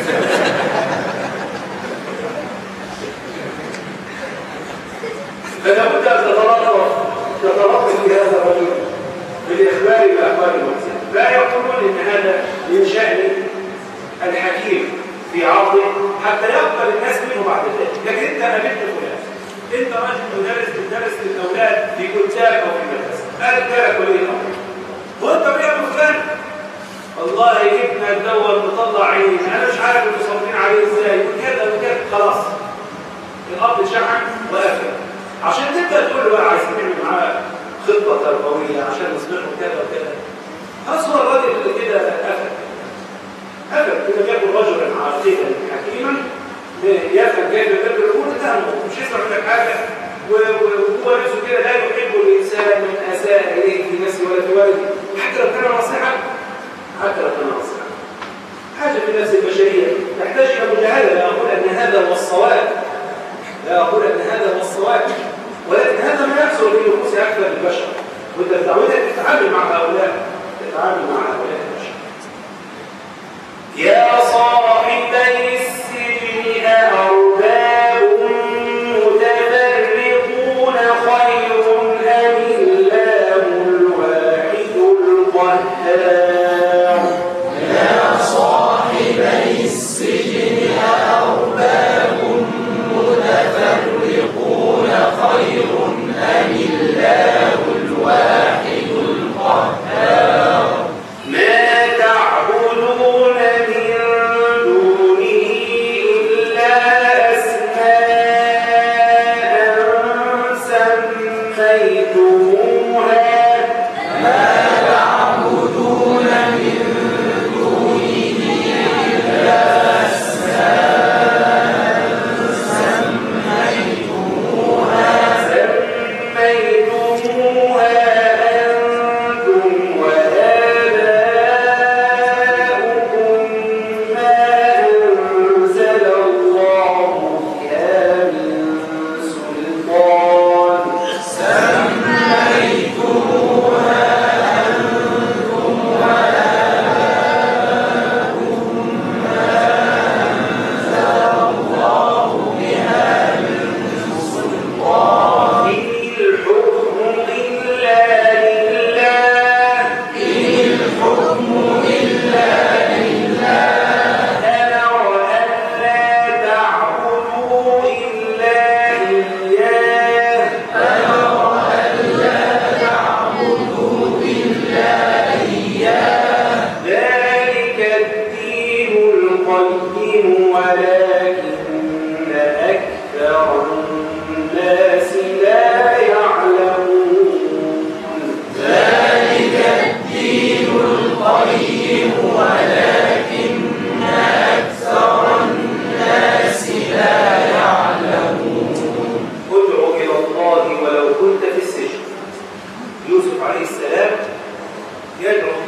فلا بد أن تتلطف تتلطف في هذا الرجل بالإخبار بالأخبار المحزنة. لا يقولون إن هذا من شأن الحكيم في عرضه حتى يقبل الناس منه بعد ذلك. لكن أنت قابلت فلان أنت راجل مدرس بتدرس للأولاد في كتاب أو في مدرسة قال لك ولي الأمر وأنت بيعمل فلان والله ابنك دوت مطلع عيني أنا مش عارف أنتوا صابرين عليه إزاي وكذا وكذا خلاص الأرض شحن وقفل عشان تبدأ تقول له بقى عايزين نعمل معاه خطة تربوية عشان نصبحه كذا وكذا. أصلا الراجل اللي كده قفل قفل كده بياكل رجلا عاقلا حكيما يفهم كيف يدبر الأمور انتهى مش يسمع منك حاجة وهو نفسه كده لا يحب الإنسان من أساء إليه في نفسه ولا في والده حتى لو كان نصيحة حتى لو كان نصيحة حاجة في النفس البشرية تحتاج إلى مجاهدة. لا أقول أن هذا هو الصواب لا أقول أن هذا هو الصواب ولكن هذا ما يحصل في نفوس أكثر البشر وأنت بتعودك تتعامل مع هؤلاء تتعامل مع هؤلاء البشر. يا صاحبي السجن أأرباب متفرقون خير أم الله الواحد القهار. يا صاحبي السجن أأرباب متفرقون خير أم الله الواحد القهار. ما تعبدون من دونه إلا أسماء سميتموها ما تعبدون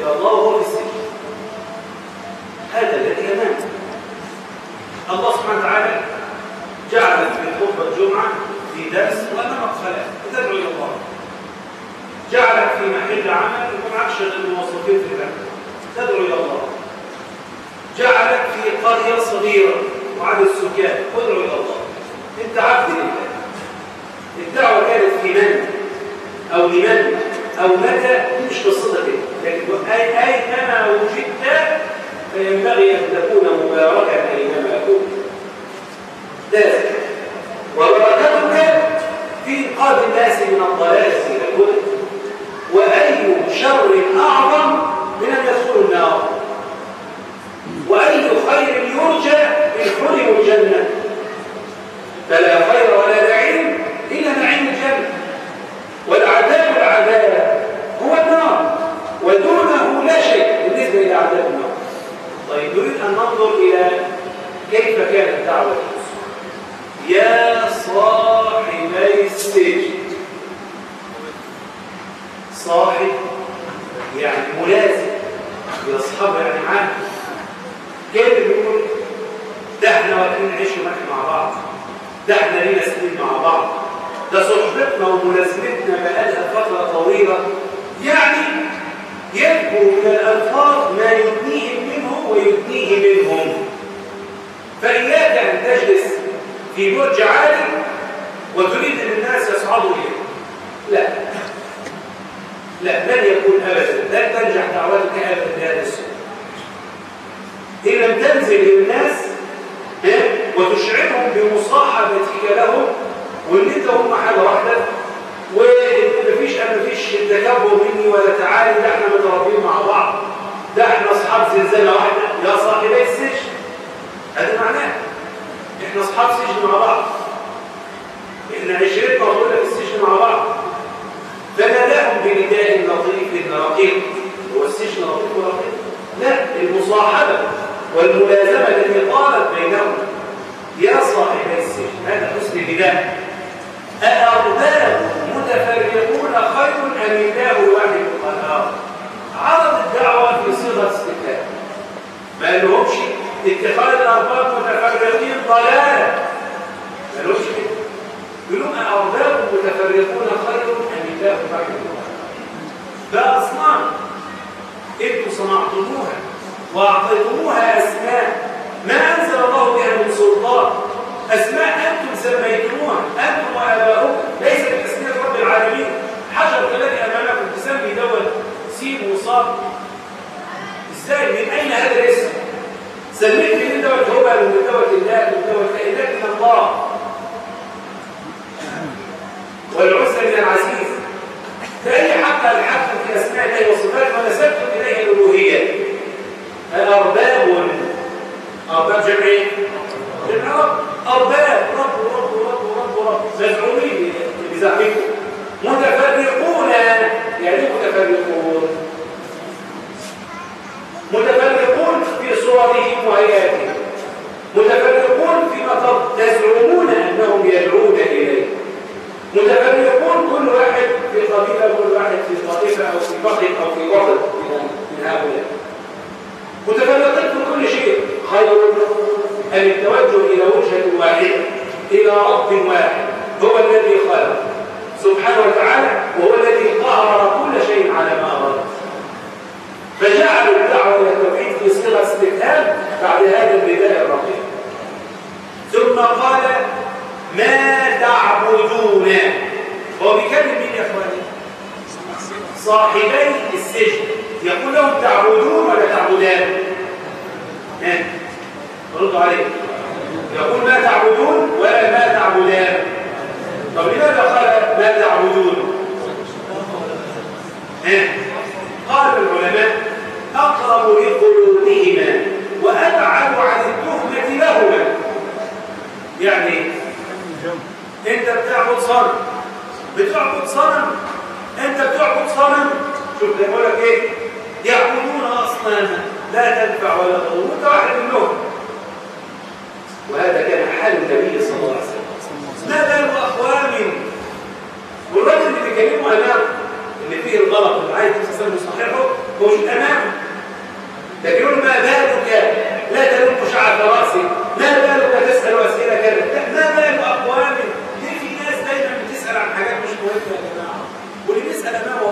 إلى الله وهو في السجن. هذا الذي أمامه. الله سبحانه وتعالى جعل في خطبة الجمعة في درس وأمامك صلاة تدعو إلى الله. جعلك في محل عمل يكون معك شغل الموظفين في العمل تدعو إلى الله. جعلك في قرية صغيرة وعدد السكان تدعو إلى الله. أنت عبد لله. الدعوة كانت في من أو لمن أو متى مش قصتك، لكن أينما وجدت فينبغي أن تكون مباركا أينما كنت. ذلك وبركتك في إنقاذ الناس من الضلالة إلى الهدى. وأي شر أعظم من أن يدخلوا النار؟ وأي خير يرجى إن حرموا الجنة؟ فلا خير ولا نعيم إلا نعيم الجنة. والعذاب العذاب هو النار ودونه لا شيء بالنسبة إلى عذاب النار. طيب نريد أن ننظر إلى كيف كانت دعوة يوسف. يا صاحبي السجن. صاحب يعني ملازم، يصحب يعني معاه. كيف بيقول ده احنا واقفين نعيش مع بعض، ده احنا لينا سنين مع بعض، ده صحبتنا وملازمتنا بقالها فترة طويلة. يعني يذكر من الألفاظ ما يدنيهم منه ويدنيه منهم. فإياك أن تجلس في برج عالي وتريد أن الناس يصعدوا إليه. لا لا لن يكون أبدا، لن تنجح دعوتك أبدا بهذا السوء. إن لم تنزل للناس وتشعرهم بمصاحبتك لهم وإن أنت هم حاجة واحدة ومفيش مفيش تكبر مني ولا تعالي، ده احنا متربيين مع بعض، ده احنا أصحاب زلزالة واحدة يا صاحبي السجن. هذا معناه احنا أصحاب سجن مع بعض، احنا عشرتنا وطولنا في السجن مع بعض. فناداهم بنداء لطيف رقيق. هو السجن لطيف ورقيق؟ لا، المصاحبة والملازمة التي طالت بينهم. يا صاحبي السجن، هذا حسن النداء. أأرباب متفرقون خير أم الله الواحد القهار؟ عرض الدعوة في صيغة استفهام. ما لهمش اتخاذ الأرباب متفرقين ضلالة، ما لهمش كده. يقولون أأرباب متفرقون خير أم الله الواحد القهار؟ ده أصنام انتم صنعتموها واعطيتموها اسماء ما انزل الله بها من سلطان، اسماء انتم سميتموها انتم واباؤكم، ليس بتسميه رب العالمين. حجر الذي امامكم تسمي دوت سين وصاد، ازاي؟ من اين هذا الاسم؟ سميت من دوت هبل ومن دوت الله ومن دوت اله من الله، والعزة من العزيز. فأي حق الحق في أسماء الله وصفاته ونسبتم إليه الألوهية. الأرباب أرباب جمعين جمع رب، أرباب رب رب رب رب رب مزعومين بزعمكم. متفرقون يعني متفرقون متفرقون في صورهم وهيئاتهم، متفرقون فيما تزعمون أنهم يدعون إليه، متفرقون كل واحد في قبيلة وكل واحد في طائفة أو في فقه أو في وطن من هؤلاء، متفرقين في كل شيء. خير أن التوجه إلى وجهة واحدة إلى رب واحد هو الذي خلق سبحانه وتعالى، وهو الذي قهر كل شيء على ما أراد. فجعلوا الدعوة إلى التوحيد في صيغة استفهام بعد هذا النداء الرقيق. ثم قال ما تعبدون. هو بيكلم مين يا اخواني؟ صاحبي السجن. يقول لهم تعبدون ولا تعبدان؟ ها ردوا عليه. يقول ما تعبدون ولا ما تعبدان؟ طب لماذا قال ما تعبدون؟ ها قال العلماء اقرب لقلوبهما وابعد عن التهمه لهما. يعني انت بتعبد صنم، بتعبد صنم، انت بتعبد صنم. شوف بيقول لك ايه؟ يعبدون اصناما لا تنفع ولا تضر، وانت واحد منهم. وهذا كان حال النبي صلى الله عليه وسلم. ما بال اقوام والراجل اللي بيكلمه امامه اللي فيه الغلط اللي عايز يصححه موجود امامه. لكن يقول ما بالك لا تلم شعر راسي، ما بالك تسال اسئله كذا، ما بال اقوام. ليه في ناس دايما بتسال عن حاجات مش مهمه يا جماعه؟ واللي بيسال امامه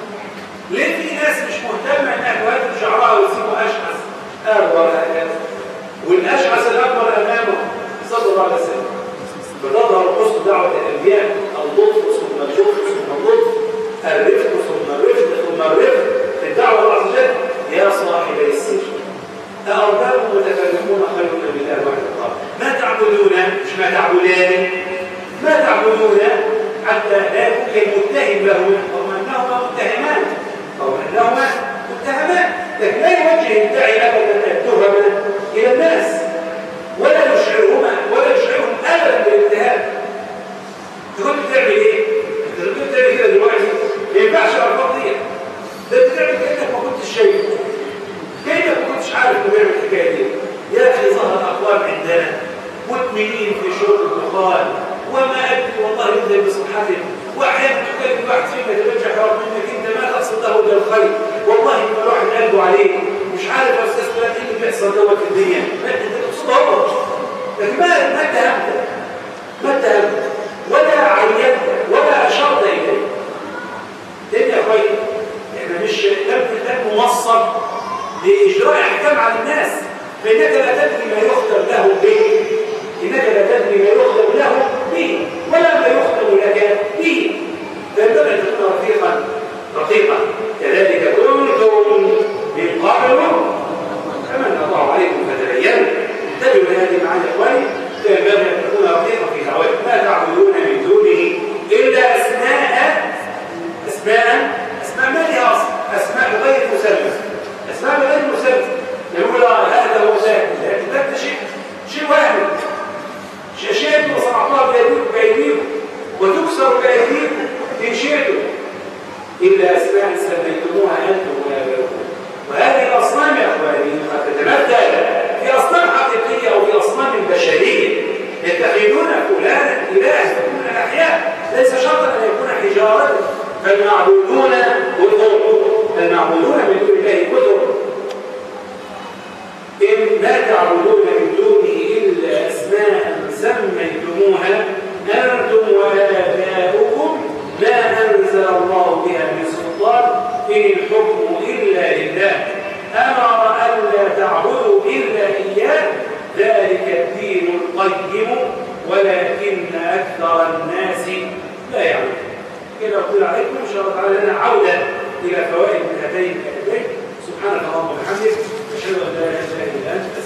ليه في ناس مش مهتمه انها تهدم شعرها ويسيبوا اشعث اكبر هكذا، والاشعث الاكبر امامه صلى الله عليه وسلم. فتظهر حسن دعوه الانبياء، اللطف ثم اللطف ثم اللطف، الرفق ثم الرفق ثم الرفق في الدعوه الله عز وجل. يا صاحبي السجن أأرباب متفرقون خير من الله الواحد القهار. ما تعبدون مش ما تعبدان، ما تعبدون حتى لا يكون المتهم لهما رغم انهما متهمان رغم انهما متهمان، لكن لا يوجه الداعي ابدا التهم الى الناس ولا يشعرهما ولا يشعرهم ابدا بالاتهام. انت كنت بتعمل ايه؟ انت كنت بتعمل كده دلوقتي ما ينفعش الارقام دي، ده بتعمل كانك ما كنتش شايفه، كانك ما كنتش عارف انه بيعمل الحكايه دي. يا اخي ظهر اقوام عندنا مدمنين في شرب الدخان وما ادري والله الا بصحته، واحيانا تكلم واحد فينا يتوجه حوار منك انت ما تقصد له الا الخير، والله ما الواحد قلبه عليك مش عارف يا استاذ فلان ايه اللي بيحصل دوت في الدنيا، ما انت تقصده هو، لكن ما ما اتهمت ما اتهمت ولا عينت ولا اشرت اليه. لان يا اخوي احنا مش لم تكن موصل لاجراء احكام على الناس، فانك لا تدري ما يختم له به، انك لا تدري ما يختم له به ولا ما يختم لك به، فينبغي ان تكون رفيقا رقيقا. كذلك كنتم من قبل فمن الله عليكم فتبينوا. انتبهوا لهذه المعاني يا اخواني، فينبغي ان تكون رقيقا في دعوتكم. ما تعبدون من دونه الا اسماء اسماء اسماء ما لها اصل، اسماء غير مسمى، اسماء غير مسمى. يقول هذا هو سهل، لكن ده شيء شيء واحد، شيء انتم صنعتوها بايديكم وتكسر بايديكم ان شئتم، الا اسماء سميتموها انتم واباؤكم. وهذه الاصنام يا اخواني قد تتمثل في اصنام حقيقيه او في اصنام بشريه، يتخذون فلانا الها يكون الاحياء، ليس شرطا ان يكون حجاره. فالمعبودون كثر، المعبودون من دون الله كثر. إن لا تعبدون من دونه إلا أسماء سميتموها أنتم وآباؤكم ما أنزل الله بها من سلطان إن الحكم إلا لله أمر ألا تعبدوا إلا إياه ذلك الدين القيم ولكن أكثر الناس لا يعلمون. كده أقول عليكم إن شاء الله تعالى لنا عودة إلى فوائد من هاتين الآيتين. سبحانك اللهم وبحمدك أشهد أن لا إله إلا أنت